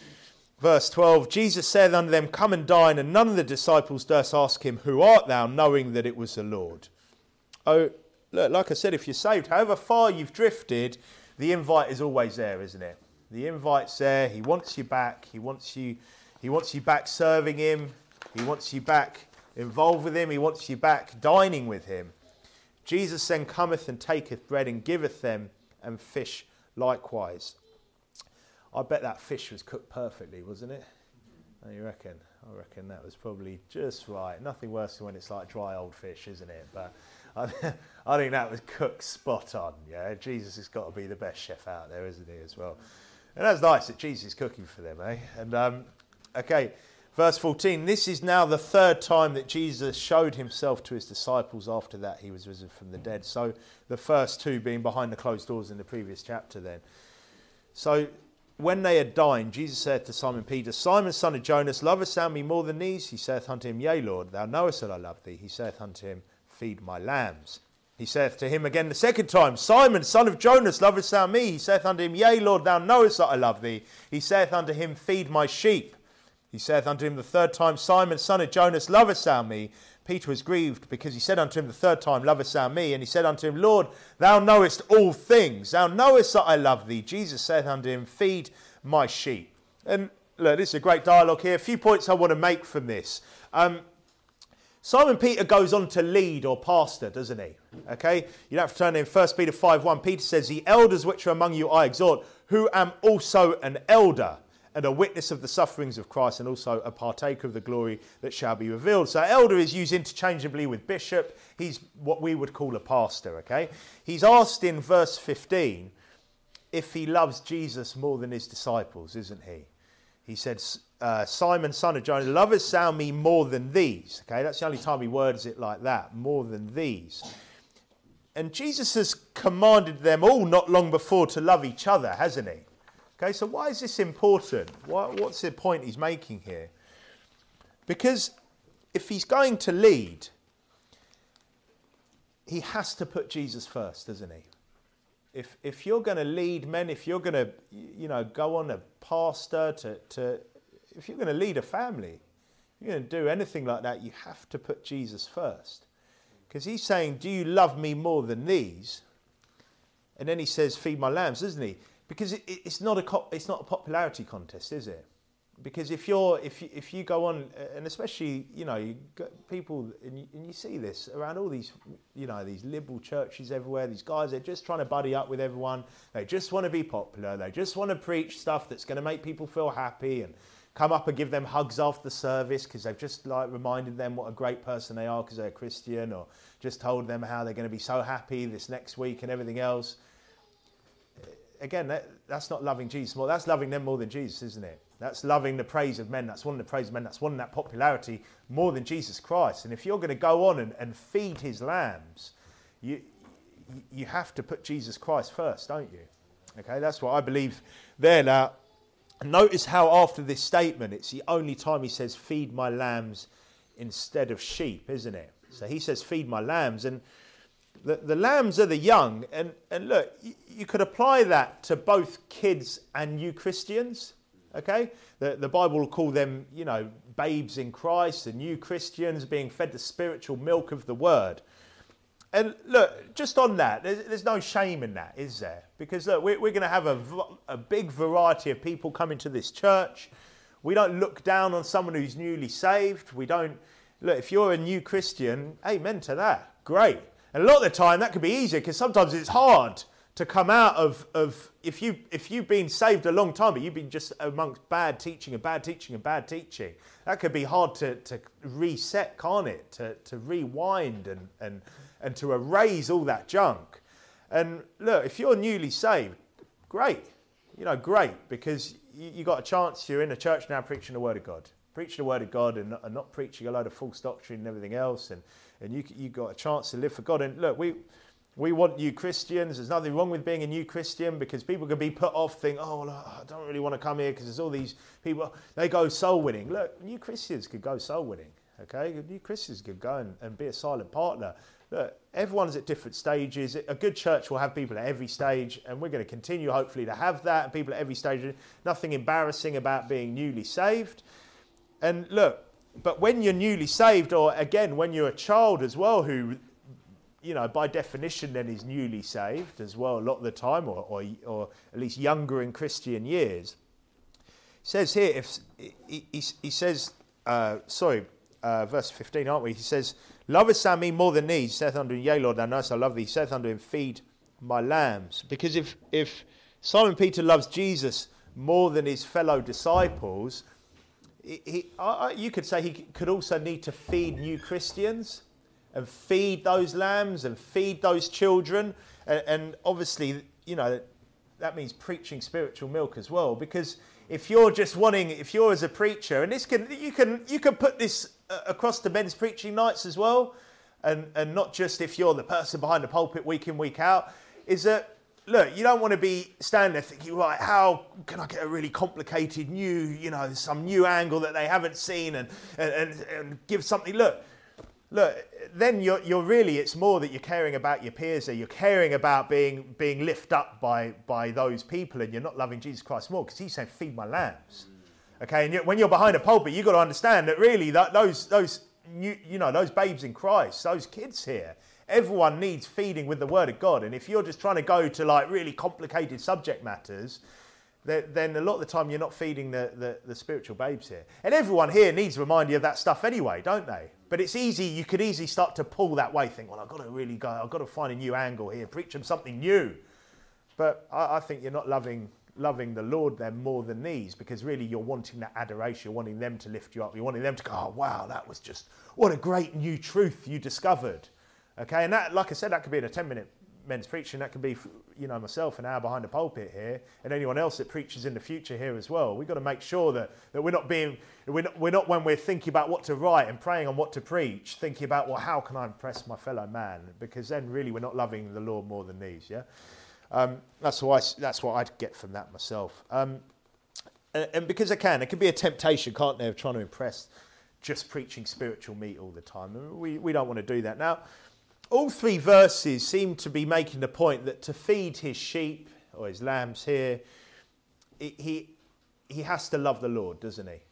Verse twelve, Jesus said unto them, come and dine, and none of the disciples durst ask him, who art thou, knowing that it was the Lord. Oh, look, like I said, if you're saved, however far you've drifted, the invite is always there, isn't it? The invite's there. He wants you back. He wants you, he wants you back serving him. He wants you back involved with him. He wants you back dining with him. Jesus then cometh and taketh bread and giveth them, and fish likewise. I bet that fish was cooked perfectly, wasn't it? Oh, you reckon? I reckon that was probably just right. Nothing worse than when it's like dry old fish, isn't it? But I, I think that was cooked spot on. Yeah, Jesus has got to be the best chef out there, isn't he, as well? And that's nice that Jesus is cooking for them, eh? And um, okay, verse fourteen. This is now the third time that Jesus showed himself to his disciples. After that, he was risen from the dead. So the first two being behind the closed doors in the previous chapter. Then, so. When they had dined, Jesus said to Simon Peter, Simon, son of Jonas, lovest thou me more than these? He saith unto him, Yea, Lord, thou knowest that I love thee. He saith unto him, Feed my lambs. He saith to him again the second time, Simon, son of Jonas, lovest thou me? He saith unto him, Yea, Lord, thou knowest that I love thee. He saith unto him, Feed my sheep. He saith unto him the third time, Simon, son of Jonas, lovest thou me? Peter was grieved, because he said unto him the third time, Lovest thou me? And he said unto him, Lord, thou knowest all things. Thou knowest that I love thee. Jesus saith unto him, Feed my sheep. And look, this is a great dialogue here. A few points I want to make from this. Um, Simon Peter goes on to lead or pastor, doesn't he? Okay, you don't have to turn in First Peter five one. Peter says, The elders which are among you I exhort, who am also an elder, and a witness of the sufferings of Christ, and also a partaker of the glory that shall be revealed. So elder is used interchangeably with bishop. He's what we would call a pastor, okay? He's asked in verse fifteen if he loves Jesus more than his disciples, isn't he? He said, uh, Simon, son of Jonas, lovest thou me more than these? Okay, that's the only time he words it like that, more than these. And Jesus has commanded them all not long before to love each other, hasn't he? Okay, so why is this important? Why, what's the point he's making here? Because if he's going to lead, he has to put Jesus first, doesn't he? If if you're going to lead men, if you're going to, you know, go on a pastor to, to if you're going to lead a family, If you're going to do anything like that, you have to put Jesus first. Because he's saying, do you love me more than these? And then he says, feed my lambs, doesn't he? Because it, it, it's not a co- it's not a popularity contest, is it? Because if you're if you, if you go on, and especially you know you got people, and you, and you see this around all these you know these liberal churches everywhere. These guys, they're just trying to buddy up with everyone. They just want to be popular. They just want to preach stuff that's going to make people feel happy and come up and give them hugs after the service because they've just like reminded them what a great person they are because they're a Christian, or just told them how they're going to be so happy this next week and everything else. Again, that, that's not loving Jesus more. That's loving them more than Jesus, isn't it? That's loving the praise of men. That's wanting the praise of men. That's wanting that popularity more than Jesus Christ. And if you're going to go on and, and feed his lambs, you you have to put Jesus Christ first, don't you? Okay, that's what I believe there. Now, notice how after this statement, it's the only time he says, feed my lambs instead of sheep, isn't it? So he says, feed my lambs. And The, the lambs are the young, and, and look, you, you could apply that to both kids and new Christians, okay? The, the Bible will call them, you know, babes in Christ, the new Christians being fed the spiritual milk of the word. And look, just on that, there's, there's no shame in that, is there? Because look, we're, we're going to have a, a big variety of people coming to this church. We don't look down on someone who's newly saved. We don't, look, if you're a new Christian, amen to that, great. And a lot of the time that could be easier because sometimes it's hard to come out of, of if, you, if you've been saved a long time, but you've been just amongst bad teaching and bad teaching and bad teaching. That could be hard to, to reset, can't it? To, to rewind and, and, and to erase all that junk. And look, if you're newly saved, great. You know, great, because you, you got a chance. You're in a church now preaching the word of God. Preaching the word of God and not, and not preaching a load of false doctrine and everything else. And And you you got a chance to live for God. And look, we we want new Christians. There's nothing wrong with being a new Christian because people can be put off, think, oh, well, I don't really want to come here because there's all these people. They go soul winning. Look, new Christians could go soul winning. Okay, new Christians could go and, and be a silent partner. Look, everyone's at different stages. A good church will have people at every stage, and we're going to continue hopefully to have that. And people at every stage. Nothing embarrassing about being newly saved. And look. But when you're newly saved, or again, when you're a child as well, who, you know, by definition then is newly saved as well a lot of the time, or or, or at least younger in Christian years, it says here, if he, he, he says, uh, sorry, uh, verse fifteen, aren't we? He says, lovest thou me more than these? He saith unto him, yea, Lord, thou knowest I love thee. He saith unto him, feed my lambs. Because if if Simon Peter loves Jesus more than his fellow disciples, He, uh, you could say he could also need to feed new Christians and feed those lambs and feed those children. And, and obviously, you know, that means preaching spiritual milk as well. Because if you're just wanting, if you're as a preacher, and this can, you can, you can put this uh, across the men's preaching nights as well, and, and not just if you're the person behind the pulpit week in, week out, is that, look, you don't want to be standing there thinking, right, how can I get a really complicated new, you know, some new angle that they haven't seen and and, and, and give something. Look, look, then you're, you're really, it's more that you're caring about your peers there. You're caring about being being lifted up by, by those people, and you're not loving Jesus Christ more because he's saying, feed my lambs. Okay, and you, when you're behind a pulpit, you've got to understand that really that those, those new, you know, those babes in Christ, those kids here, everyone needs feeding with the word of God. And if you're just trying to go to like really complicated subject matters, then a lot of the time you're not feeding the, the, the spiritual babes here. And everyone here needs to remind you of that stuff anyway, don't they? But it's easy, you could easily start to pull that way, think, well, I've got to really go, I've got to find a new angle here, preach them something new. But I, I think you're not loving loving the Lord then more than these, because really you're wanting that adoration, you're wanting them to lift you up, you're wanting them to go, oh, wow, that was just, what a great new truth you discovered. Okay, and that, like I said, that could be in a ten-minute men's preaching. That could be, you know, myself an hour behind the pulpit here, and anyone else that preaches in the future here as well. We've got to make sure that, that we're not being, we're not, we're not when we're thinking about what to write and praying on what to preach, thinking about, well, how can I impress my fellow man? Because then really we're not loving the Lord more than these, yeah? Um, that's, why, that's what I'd get from that myself. Um, and, and because I can, it can be a temptation, can't there, of trying to impress just preaching spiritual meat all the time. And we, we don't want to do that. Now, all three verses seem to be making the point that to feed his sheep, or his lambs here, he he has to love the Lord, doesn't he?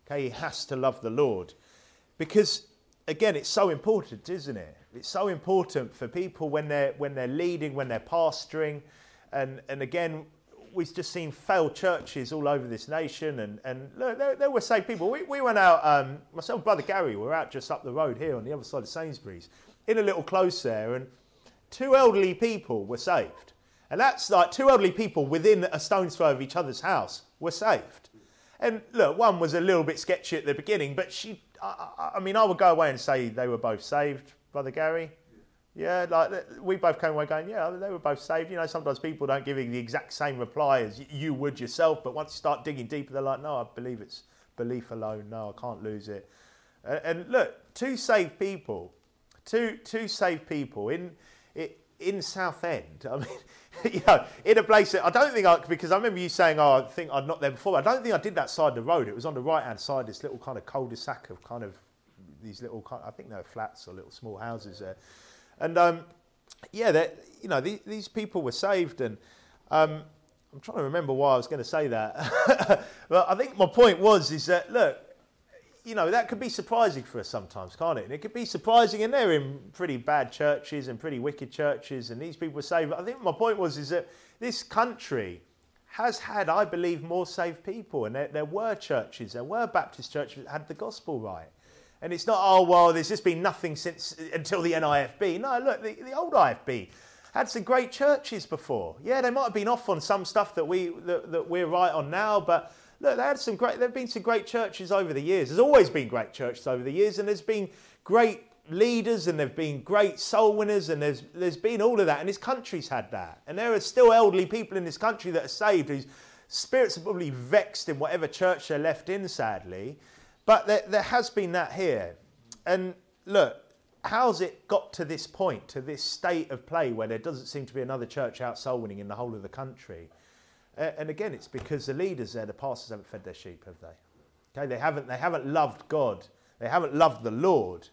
Okay, he has to love the Lord. Because, again, it's so important, isn't it? It's so important for people when they're, when they're leading, when they're pastoring. And, and again, we've just seen failed churches all over this nation. And, and look, there, there were saved people. We, we went out, um, myself and Brother Gary, we were out just up the road here on the other side of Sainsbury's, in a little close there, and two elderly people were saved. And that's like two elderly people within a stone's throw of each other's house were saved. And look, one was a little bit sketchy at the beginning, but she, I, I, I mean, I would go away and say they were both saved, Brother Gary. Yeah, like we both came away going, yeah, they were both saved. You know, sometimes people don't give you the exact same reply as you would yourself, but once you start digging deeper, they're like, no, I believe it's belief alone. No, I can't lose it. And, and look, two saved people, two two saved people in it. In Southend, I mean, you know, in a place that I don't think I, because I remember you saying, oh, I think I'd not there before. I don't think I did that side of the road. It was on the right-hand side, this little kind of cul-de-sac of kind of these little, I think they were flats or little small houses there. And, um, yeah, you know, these, these people were saved. And um, I'm trying to remember why I was going to say that. But I think my point was, is that, look, you know, that could be surprising for us sometimes, can't it? And it could be surprising, and they're in pretty bad churches and pretty wicked churches, and these people were saved. But I think my point was is that this country has had, I believe, more saved people. And there, there were churches, there were Baptist churches that had the gospel right. And it's not, oh, well, there's just been nothing since until the N I F B. No, look, the, the old I F B had some great churches before. Yeah, they might have been off on some stuff that, we, that, that we're right on now, but look, they had some great, there have been some great churches over the years. There's always been great churches over the years, and there's been great leaders, and there have been great soul winners, and there's there's been all of that, and this country's had that. And there are still elderly people in this country that are saved, whose spirits are probably vexed in whatever church they're left in, sadly. But there, there has been that here. And look, how's it got to this point, to this state of play where there doesn't seem to be another church out soul winning in the whole of the country? And again, it's because the leaders there, the pastors, haven't fed their sheep, have they? Okay, they haven't. They haven't loved God. They haven't loved the Lord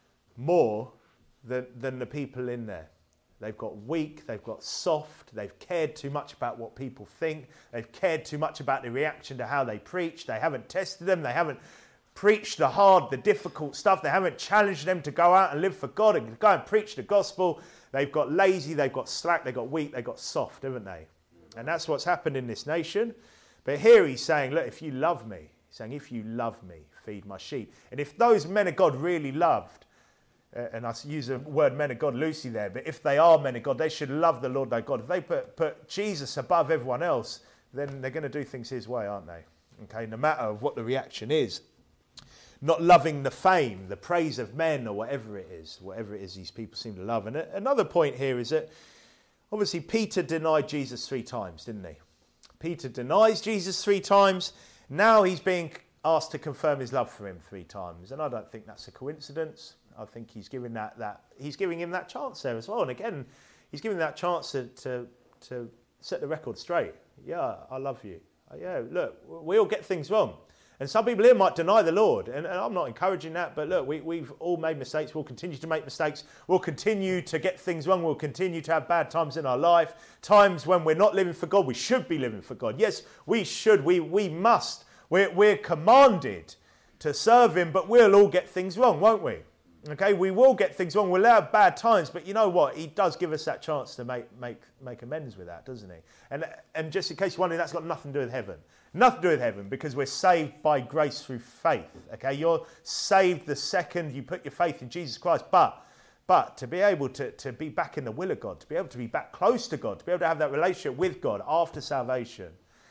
more than than the people in there. They've got weak. They've got soft. They've cared too much about what people think. They've cared too much about the reaction to how they preach. They haven't tested them. They haven't preached the hard, the difficult stuff. They haven't challenged them to go out and live for God and go and preach the gospel. They've got lazy. They've got slack. They've got weak. They've got soft, haven't they? And that's what's happened in this nation. But here he's saying, look, if you love me, he's saying, if you love me, feed my sheep. And if those men of God really loved, uh, and I use the word men of God loosely there, but if they are men of God, they should love the Lord their God. If they put, put Jesus above everyone else, then they're going to do things his way, aren't they? Okay, no matter of what the reaction is. Not loving the fame, the praise of men, or whatever it is, whatever it is these people seem to love. And another point here is that obviously, Peter denied Jesus three times, didn't he? Peter denies Jesus three times. Now he's being asked to confirm his love for him three times. And I don't think that's a coincidence. I think he's giving that, that he's giving him that chance there as well. And again, he's giving that chance to, to, to set the record straight. Yeah, I love you. Yeah, look, we all get things wrong. And some people here might deny the Lord, and, and I'm not encouraging that, but look, we, we've all made mistakes. We'll continue to make mistakes. We'll continue to get things wrong. We'll continue to have bad times in our life, times when we're not living for God. We should be living for God. Yes, we should. We, we must. We're, we're commanded to serve him, but we'll all get things wrong, won't we? Okay, we will get things wrong. We'll have bad times, but you know what? He does give us that chance to make make make amends with that, doesn't he? And and just in case you're wondering, that's got nothing to do with heaven. Nothing to do with heaven, because we're saved by grace through faith. Okay, you're saved the second you put your faith in Jesus Christ. But but to be able to, to be back in the will of God, to be able to be back close to God, to be able to have that relationship with God after salvation,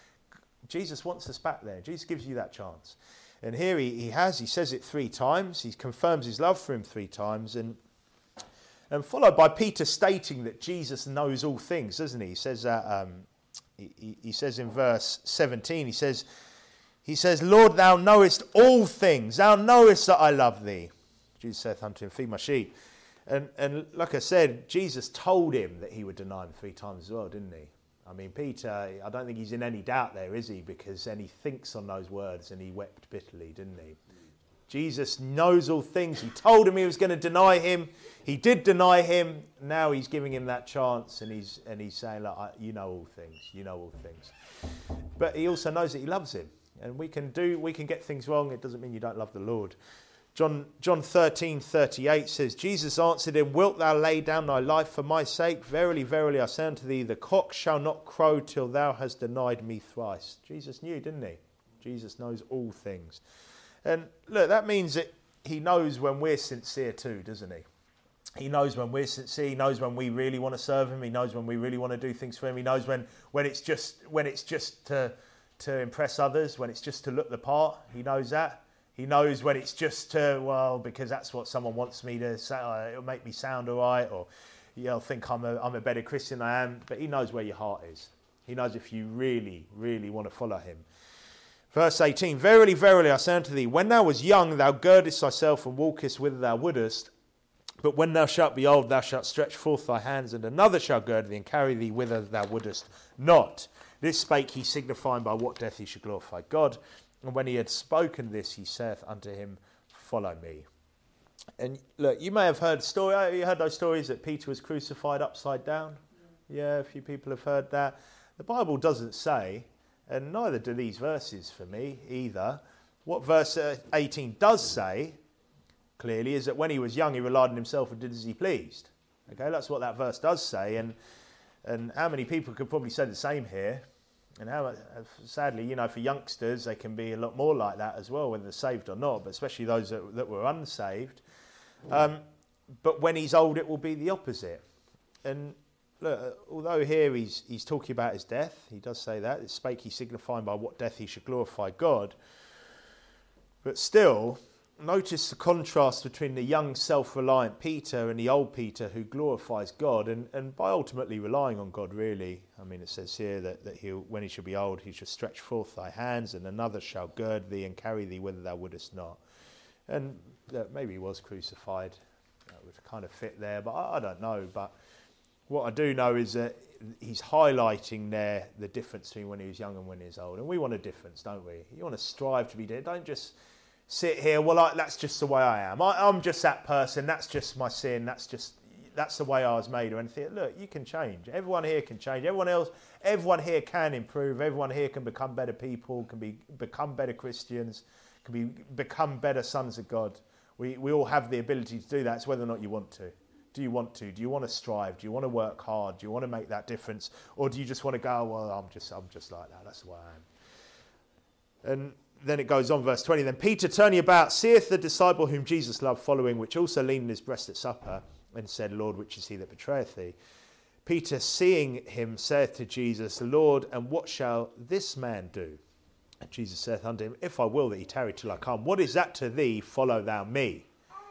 Jesus wants us back there. Jesus gives you that chance. And here he, he has, he says it three times. He confirms his love for him three times. And and followed by Peter stating that Jesus knows all things, doesn't he? He says that, um, he, he says in verse seventeen, he says, he says, Lord, thou knowest all things. Thou knowest that I love thee. Jesus saith unto him, feed my sheep. And, and like I said, Jesus told him that he would deny him three times as well, didn't he? I mean, Peter, I don't think he's in any doubt there, is he? Because then he thinks on those words and he wept bitterly, didn't he? Jesus knows all things. He told him he was going to deny him. He did deny him. Now he's giving him that chance, and he's and he's saying, "Look, I, you know all things. You know all things." But he also knows that he loves him. And we can do, we can get things wrong. It doesn't mean you don't love the Lord. John, John thirteen thirty-eight says, Jesus answered him, wilt thou lay down thy life for my sake? Verily, verily, I say unto thee, the cock shall not crow till thou hast denied me thrice. Jesus knew, didn't he? Jesus knows all things. And look, that means that he knows when we're sincere too, doesn't he? He knows when we're sincere. He knows when we really want to serve him. He knows when we really want to do things for him. He knows when, when it's just when it's just to, to impress others, when it's just to look the part. He knows that. He knows when it's just to, well, because that's what someone wants me to say. Uh, it'll make me sound all right, or you'll think I'm a, I'm a better Christian than I am. But he knows where your heart is. He knows if you really, really want to follow him. Verse eighteen, verily, verily, I say unto thee, when thou wast young, thou girdest thyself and walkest whither thou wouldest. But when thou shalt be old, thou shalt stretch forth thy hands, and another shall gird thee and carry thee whither thou wouldest not. This spake he, signifying by what death he should glorify God. And when he had spoken this, he saith unto him, follow me. And look, you may have heard story. You heard those stories that Peter was crucified upside down. Yeah, a few people have heard that. The Bible doesn't say, and neither do these verses for me either. What verse eighteen does say, clearly, is that when he was young, he relied on himself and did as he pleased. Okay, that's what that verse does say. And and how many people could probably say the same here? And how, sadly, you know, for youngsters, they can be a lot more like that as well, whether they're saved or not, but especially those that, that were unsaved. Um, but when he's old, it will be the opposite. And look, although here he's he's talking about his death, he does say that. It spake he, signifying by what death he should glorify God. But still, notice the contrast between the young, self-reliant Peter and the old Peter who glorifies God and, and by ultimately relying on God, really. I mean, it says here that, that he'll, when he shall be old, he shall stretch forth thy hands, and another shall gird thee and carry thee whither thou wouldest not. And uh, maybe he was crucified. That would kind of fit there, but I, I don't know. But what I do know is that he's highlighting there the difference between when he was young and when he was old. And we want a difference, don't we? You want to strive to be there. Don't just sit here, well, I, that's just the way I am. I, I'm just that person. That's just my sin. That's just that's the way I was made or anything. Look, you can change. Everyone here can change. Everyone else, everyone here can improve. Everyone here can become better people, can be become better Christians, can be become better sons of God. We we all have the ability to do that. It's whether or not you want to. Do you want to? Do you want to strive? Do you want to work hard? Do you want to make that difference? Or do you just want to go, well, I'm just I'm just like that. That's the way I am. And then it goes on, verse twenty. Then Peter, turning about, seeth the disciple whom Jesus loved following, which also leaned in his breast at supper, and said, Lord, which is he that betrayeth thee? Peter, seeing him, saith to Jesus, Lord, and what shall this man do? And Jesus saith unto him, if I will that he tarry till I come, what is that to thee? Follow thou me.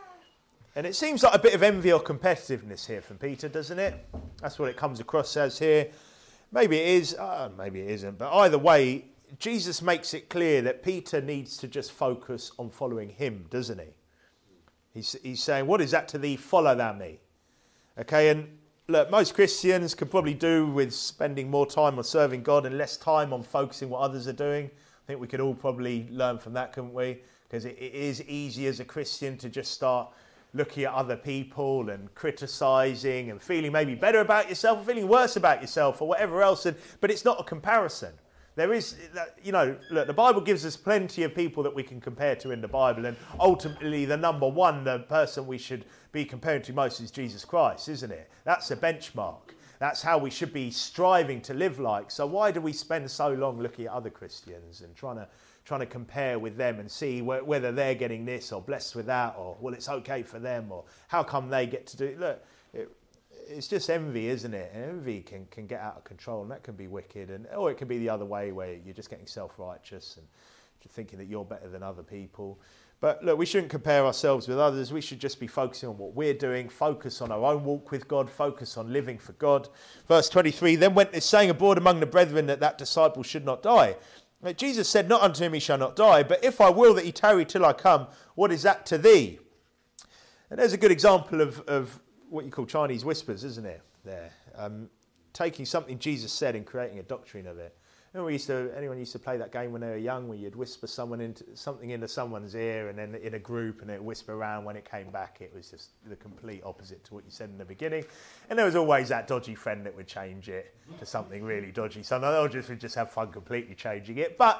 And it seems like a bit of envy or competitiveness here from Peter, doesn't it? That's what it comes across as here. Maybe it is, uh, maybe it isn't, but either way, Jesus makes it clear that Peter needs to just focus on following him, doesn't he? He's, he's saying, what is that to thee? Follow thou me. Okay, and look, most Christians could probably do with spending more time on serving God and less time on focusing what others are doing. I think we could all probably learn from that, couldn't we? Because it, it is easy as a Christian to just start looking at other people and criticising and feeling maybe better about yourself or feeling worse about yourself or whatever else. And, but it's not a comparison. There is, you know, look, the Bible gives us plenty of people that we can compare to in the Bible, and ultimately the number one, the person we should be comparing to most is Jesus Christ, isn't it? That's a benchmark. That's how we should be striving to live like. So why do we spend so long looking at other Christians and trying to trying to compare with them and see wh- whether they're getting this or blessed with that, or, well, it's okay for them, or how come they get to do it? Look, it, it's just envy, isn't it? And envy can, can get out of control, and that can be wicked. And or it can be the other way, where you're just getting self-righteous and you're thinking that you're better than other people. But look, we shouldn't compare ourselves with others. We should just be focusing on what we're doing, focus on our own walk with God, focus on living for God. Verse twenty-three, then went this saying abroad among the brethren that that disciple should not die. Now, Jesus said, not unto him he shall not die, but if I will that he tarry till I come, what is that to thee? And there's a good example of, of what you call Chinese whispers, isn't it? There, um, taking something Jesus said and creating a doctrine of it. And we used to, anyone used to play that game when they were young, where you'd whisper someone into something into someone's ear, and then in a group, and they'd whisper around. When it came back, it was just the complete opposite to what you said in the beginning. And there was always that dodgy friend that would change it to something really dodgy. Some others would just have fun completely changing it. But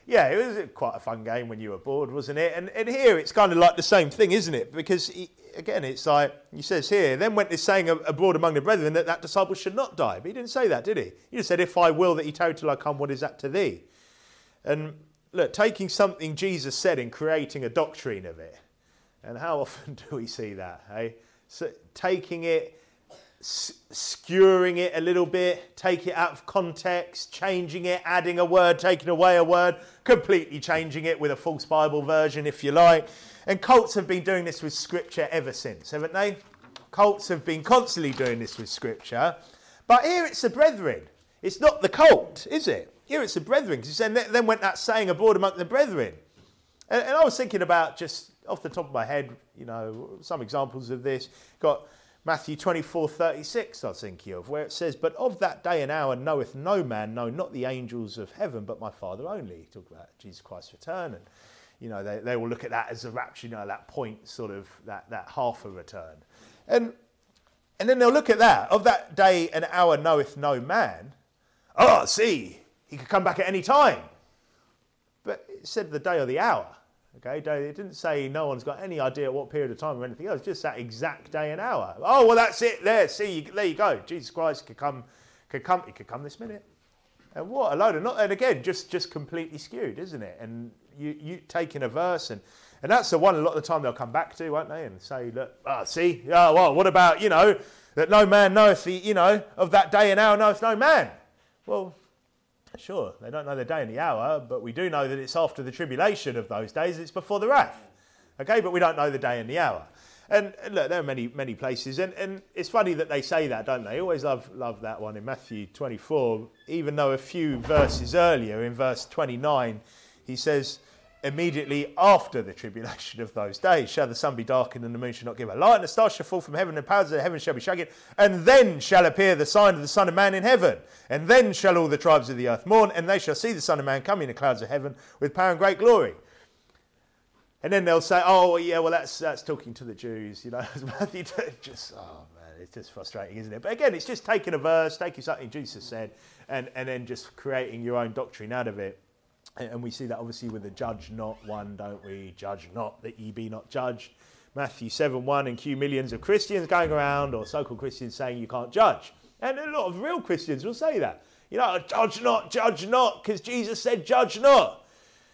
yeah, it was quite a fun game when you were bored, wasn't it? And, and here it's kind of like the same thing, isn't it? Because, he, again, it's like, he says here, then went this saying abroad among the brethren that that disciple should not die. But he didn't say that, did he? He just said, if I will that he tarry till I come, what is that to thee? And look, taking something Jesus said and creating a doctrine of it. And how often do we see that, hey? So taking it, skewering it a little bit, take it out of context, changing it, adding a word, taking away a word, completely changing it with a false Bible version, if you like. And cults have been doing this with Scripture ever since, haven't they? Cults have been constantly doing this with Scripture. But here it's the brethren. It's not the cult, is it? Here it's the brethren. Because then, then went that saying abroad among the brethren. And, and I was thinking about, just off the top of my head, you know, some examples of this. Got Matthew twenty-four thirty-six, I was thinking of, where it says, but of that day and hour knoweth no man, no, not the angels of heaven, but my Father only. Talk about Jesus Christ's return, and, you know, they, they will look at that as a rapture, you know, that point, sort of, that, that half a return. And, and then they'll look at that, of that day and hour knoweth no man. Oh, see, he could come back at any time. But it said the day or the hour. Okay, it didn't say no one's got any idea what period of time or anything else, just that exact day and hour. Oh, well, that's it. There, see, there you go. Jesus Christ could come, could come, he could come this minute. And what a load of not. And again, just just completely skewed, isn't it? And you you taking a verse and and that's the one a lot of the time they'll come back to, won't they? And say, look, ah, oh, see, oh, well, what about, you know, that no man knoweth the, you know, of that day and hour knoweth no man. Well, sure, they don't know the day and the hour, but we do know that it's after the tribulation of those days, it's before the wrath. Okay, but we don't know the day and the hour. And, and look, there are many, many places, and, and it's funny that they say that, don't they? I always love, love that one in Matthew twenty-four, even though a few verses earlier, in verse twenty-nine, he says, immediately after the tribulation of those days shall the sun be darkened and the moon shall not give a light and the stars shall fall from heaven and the powers of the heaven shall be shaken, and then shall appear the sign of the Son of Man in heaven, and then shall all the tribes of the earth mourn, and they shall see the Son of Man coming in the clouds of heaven with power and great glory. And then they'll say, oh yeah, well that's that's talking to the Jews, you know. just oh man, it's just frustrating, isn't it? But again, it's just taking a verse, taking something Jesus said, and and then just creating your own doctrine out of it. And we see that obviously with the judge not one, don't we? Judge not, that ye be not judged. Matthew seven one, and Q millions of Christians going around, or so-called Christians, saying you can't judge. And a lot of real Christians will say that. You know, judge not, judge not, because Jesus said judge not.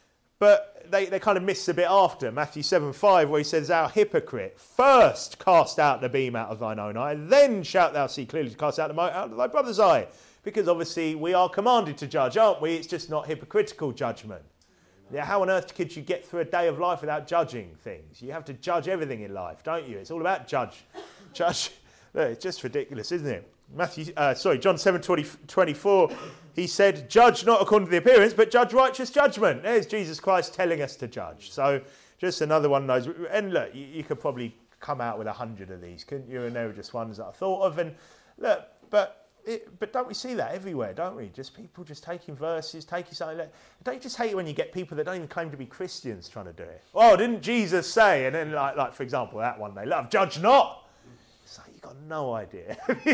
But they, they kind of miss a bit after. Matthew seven five, where he says, thou hypocrite, first cast out the beam out of thine own eye, then shalt thou see clearly to cast out the mote out of thy brother's eye. Because obviously we are commanded to judge, aren't we? It's just not hypocritical judgment. Yeah, how on earth could you get through a day of life without judging things? You have to judge everything in life, don't you? It's all about judge. Judge. Look, it's just ridiculous, isn't it? Matthew, uh, sorry, John seven twenty-four, he said, judge not according to the appearance, but judge righteous judgment. There's Jesus Christ telling us to judge. So just another one of those. And look, you, you could probably come out with a hundred of these, couldn't you? And they were just ones that I thought of. And look, but... It, but don't we see that everywhere, don't we? Just people just taking verses, taking something like... Don't you just hate it when you get people that don't even claim to be Christians trying to do it? Oh, didn't Jesus say? And then, like, like for example, that one they love, judge not. It's like, you've got no idea.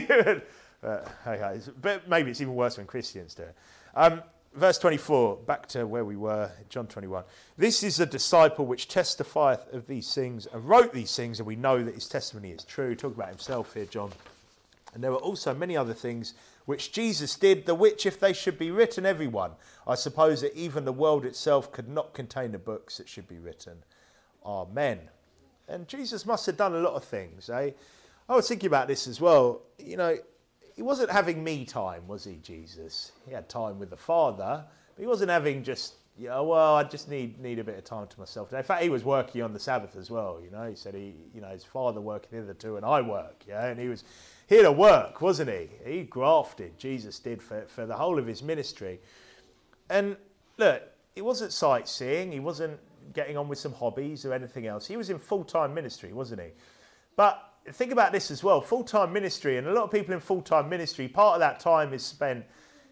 uh, hey, hey, but maybe it's even worse when Christians do it. Um, verse twenty-four, back to where we were, John twenty-one. This is a disciple which testifieth of these things and wrote these things, and we know that his testimony is true. Talk about himself here, John. And there were also many other things which Jesus did, the which, if they should be written, every one, I suppose that even the world itself could not contain the books that should be written. Amen. And Jesus must have done a lot of things, eh? I was thinking about this as well. You know, he wasn't having me time, was he, Jesus? He had time with the Father, but he wasn't having just, you know, well, I just need need a bit of time to myself. In fact, he was working on the Sabbath as well, you know. He said, he, you know, his Father worketh hitherto and I work, yeah, and he was here to work, wasn't he? He grafted, Jesus did, for, for the whole of his ministry. And look, it wasn't sightseeing, he wasn't getting on with some hobbies or anything else. He was in full-time ministry, wasn't he? But think about this as well, full-time ministry, and a lot of people in full-time ministry, part of that time is spent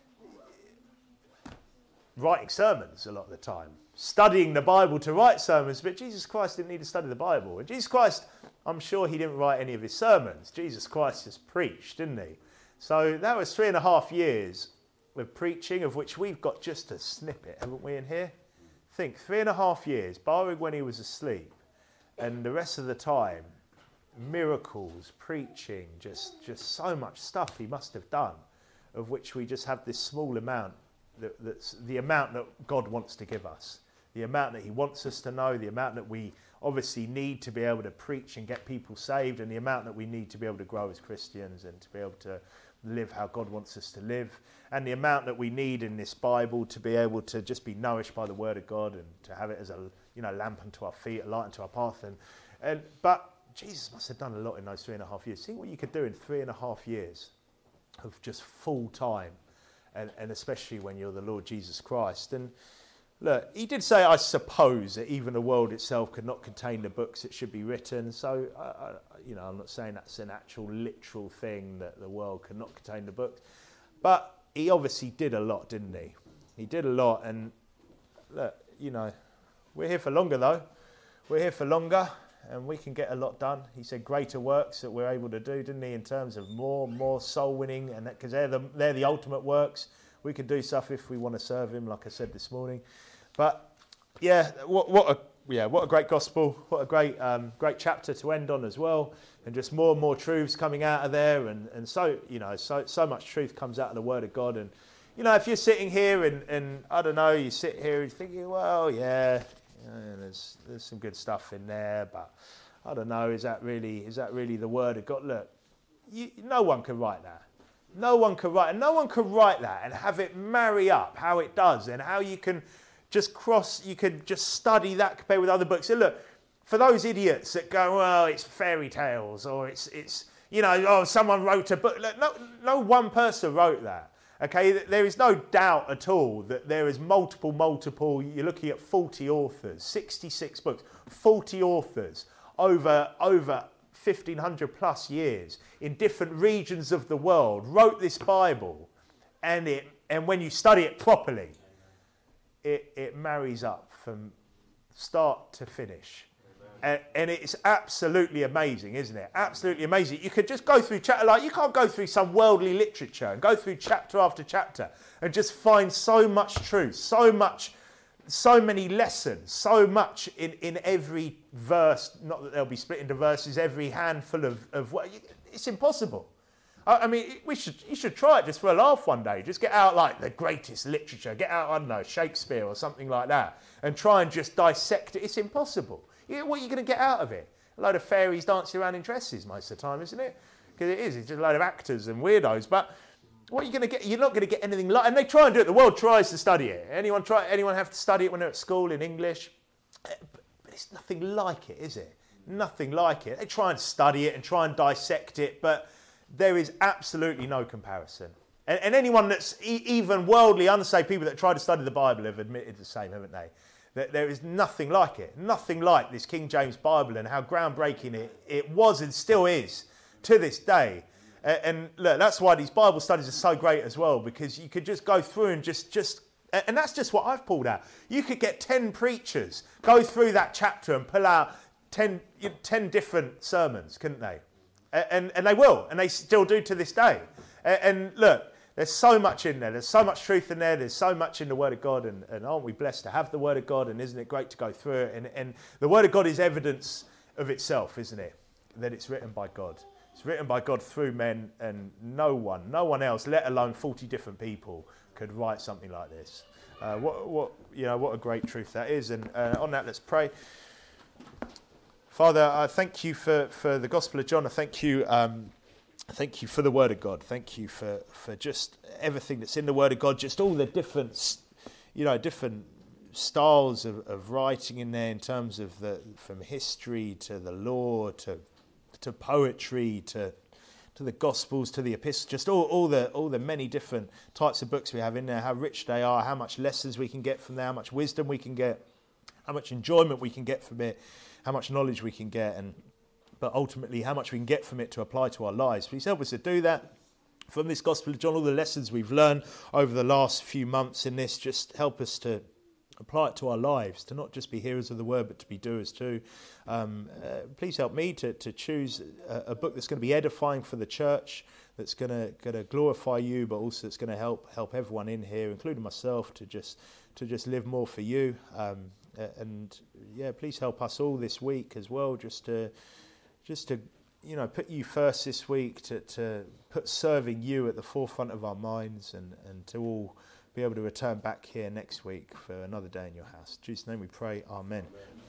writing sermons a lot of the time, studying the Bible to write sermons, but Jesus Christ didn't need to study the Bible. And Jesus Christ, I'm sure he didn't write any of his sermons. Jesus Christ just preached, didn't he? So that was three and a half years of preaching, of which we've got just a snippet, haven't we, in here? think, three and a half years, barring when he was asleep, and the rest of the time, miracles, preaching, just, just so much stuff he must have done, of which we just have this small amount, that, that's the amount that God wants to give us, the amount that he wants us to know, the amount that we obviously need to be able to preach and get people saved, and the amount that we need to be able to grow as Christians and to be able to live how God wants us to live, and the amount that we need in this Bible to be able to just be nourished by the Word of God and to have it as a, you know, lamp unto our feet, a light unto our path. And, and but Jesus must have done a lot in those three and a half years. See what you could do in three and a half years of just full time, and, and especially when you're the Lord Jesus Christ. And look, he did say, I suppose, that even the world itself could not contain the books that should be written. So, I, I, you know, I'm not saying that's an actual literal thing, that the world could not contain the books. But he obviously did a lot, didn't he? He did a lot. And look, you know, we're here for longer, though. We're here for longer, and we can get a lot done. He said greater works that we're able to do, didn't he, in terms of more more soul winning, and because they're the, they're the ultimate works. We can do stuff if we want to serve him, like I said this morning. But yeah, what what a yeah what a great gospel! What a great um, great chapter to end on as well, and just more and more truths coming out of there, and, and so you know so so much truth comes out of the Word of God. And you know, if you're sitting here and, and I don't know, you sit here and thinking, well, yeah, you know, there's there's some good stuff in there, but I don't know, is that really is that really the Word of God? Look, you, no one can write that. No one can write, and no one can write that and have it marry up how it does, and how you can just cross, you could just study that compared with other books. And look, for those idiots that go, well, it's fairy tales, or it's, it's you know, oh, someone wrote a book. Look, no, no one person wrote that, okay? There is no doubt at all that there is multiple, multiple, you're looking at forty authors, sixty-six books, forty authors over, over fifteen hundred plus years in different regions of the world wrote this Bible, and it, and when you study it properly, It, it marries up from start to finish. And, and it's absolutely amazing, isn't it? Absolutely amazing. You could just go through chapter, like you can't go through some worldly literature and go through chapter after chapter and just find so much truth, so much, so many lessons, so much in, in every verse. Not that they'll be split into verses, every handful of, of what, it's impossible. I mean, we should you should try it just for a laugh one day. Just get out like the greatest literature. Get out, I don't know, Shakespeare or something like that, and try and just dissect it. It's impossible. You know, what are you going to get out of it? A load of fairies dancing around in dresses most of the time, isn't it? Because it is. It's just a load of actors and weirdos. But what are you going to get? You're not going to get anything like. And they try and do it. The world tries to study it. Anyone try? Anyone have to study it when they're at school in English? But it's nothing like it, is it? Nothing like it. They try and study it and try and dissect it, but there is absolutely no comparison. And, and anyone that's e- even worldly unsaved, people that try to study the Bible have admitted the same, haven't they? That there is nothing like it. Nothing like this King James Bible and how groundbreaking it, it was and still is to this day. And, and look, that's why these Bible studies are so great as well, because you could just go through and just... just and that's just what I've pulled out. You could get ten preachers, go through that chapter and pull out ten, ten different sermons, couldn't they? And, and they will, and they still do to this day. And, and look, there's so much in there. There's so much truth in there. There's so much in the Word of God. And, and aren't we blessed to have the Word of God? And isn't it great to go through it? And, and the Word of God is evidence of itself, isn't it? That it's written by God. It's written by God through men, and no one, no one else, let alone forty different people, could write something like this. Uh, what, what, you know, what a great truth that is. And uh, on that, let's pray. Father, I thank you for, for the Gospel of John. I thank you, um, thank you for the Word of God. Thank you for, for just everything that's in the Word of God. Just all the different, you know, different styles of, of writing in there in terms of the from history to the law to to poetry to to the Gospels to the epistles. Just all, all the all the many different types of books we have in there. How rich they are. How much lessons we can get from there. How much wisdom we can get. How much enjoyment we can get from it. How much knowledge we can get, and but ultimately how much we can get from it to apply to our lives. Please help us to do that. From this Gospel of John, all the lessons we've learned over the last few months in this, just help us to apply it to our lives, to not just be hearers of the word, but to be doers too. Um, uh, please help me to, to choose a, a book that's going to be edifying for the church, that's going to going to glorify you, but also it's going to help help everyone in here, including myself, to just to just live more for you. Um, and yeah, please help us all this week as well, just to just to you know put you first this week, to to put serving you at the forefront of our minds, and and to all be able to return back here next week for another day in your house. In Jesus' name we pray, amen. Amen.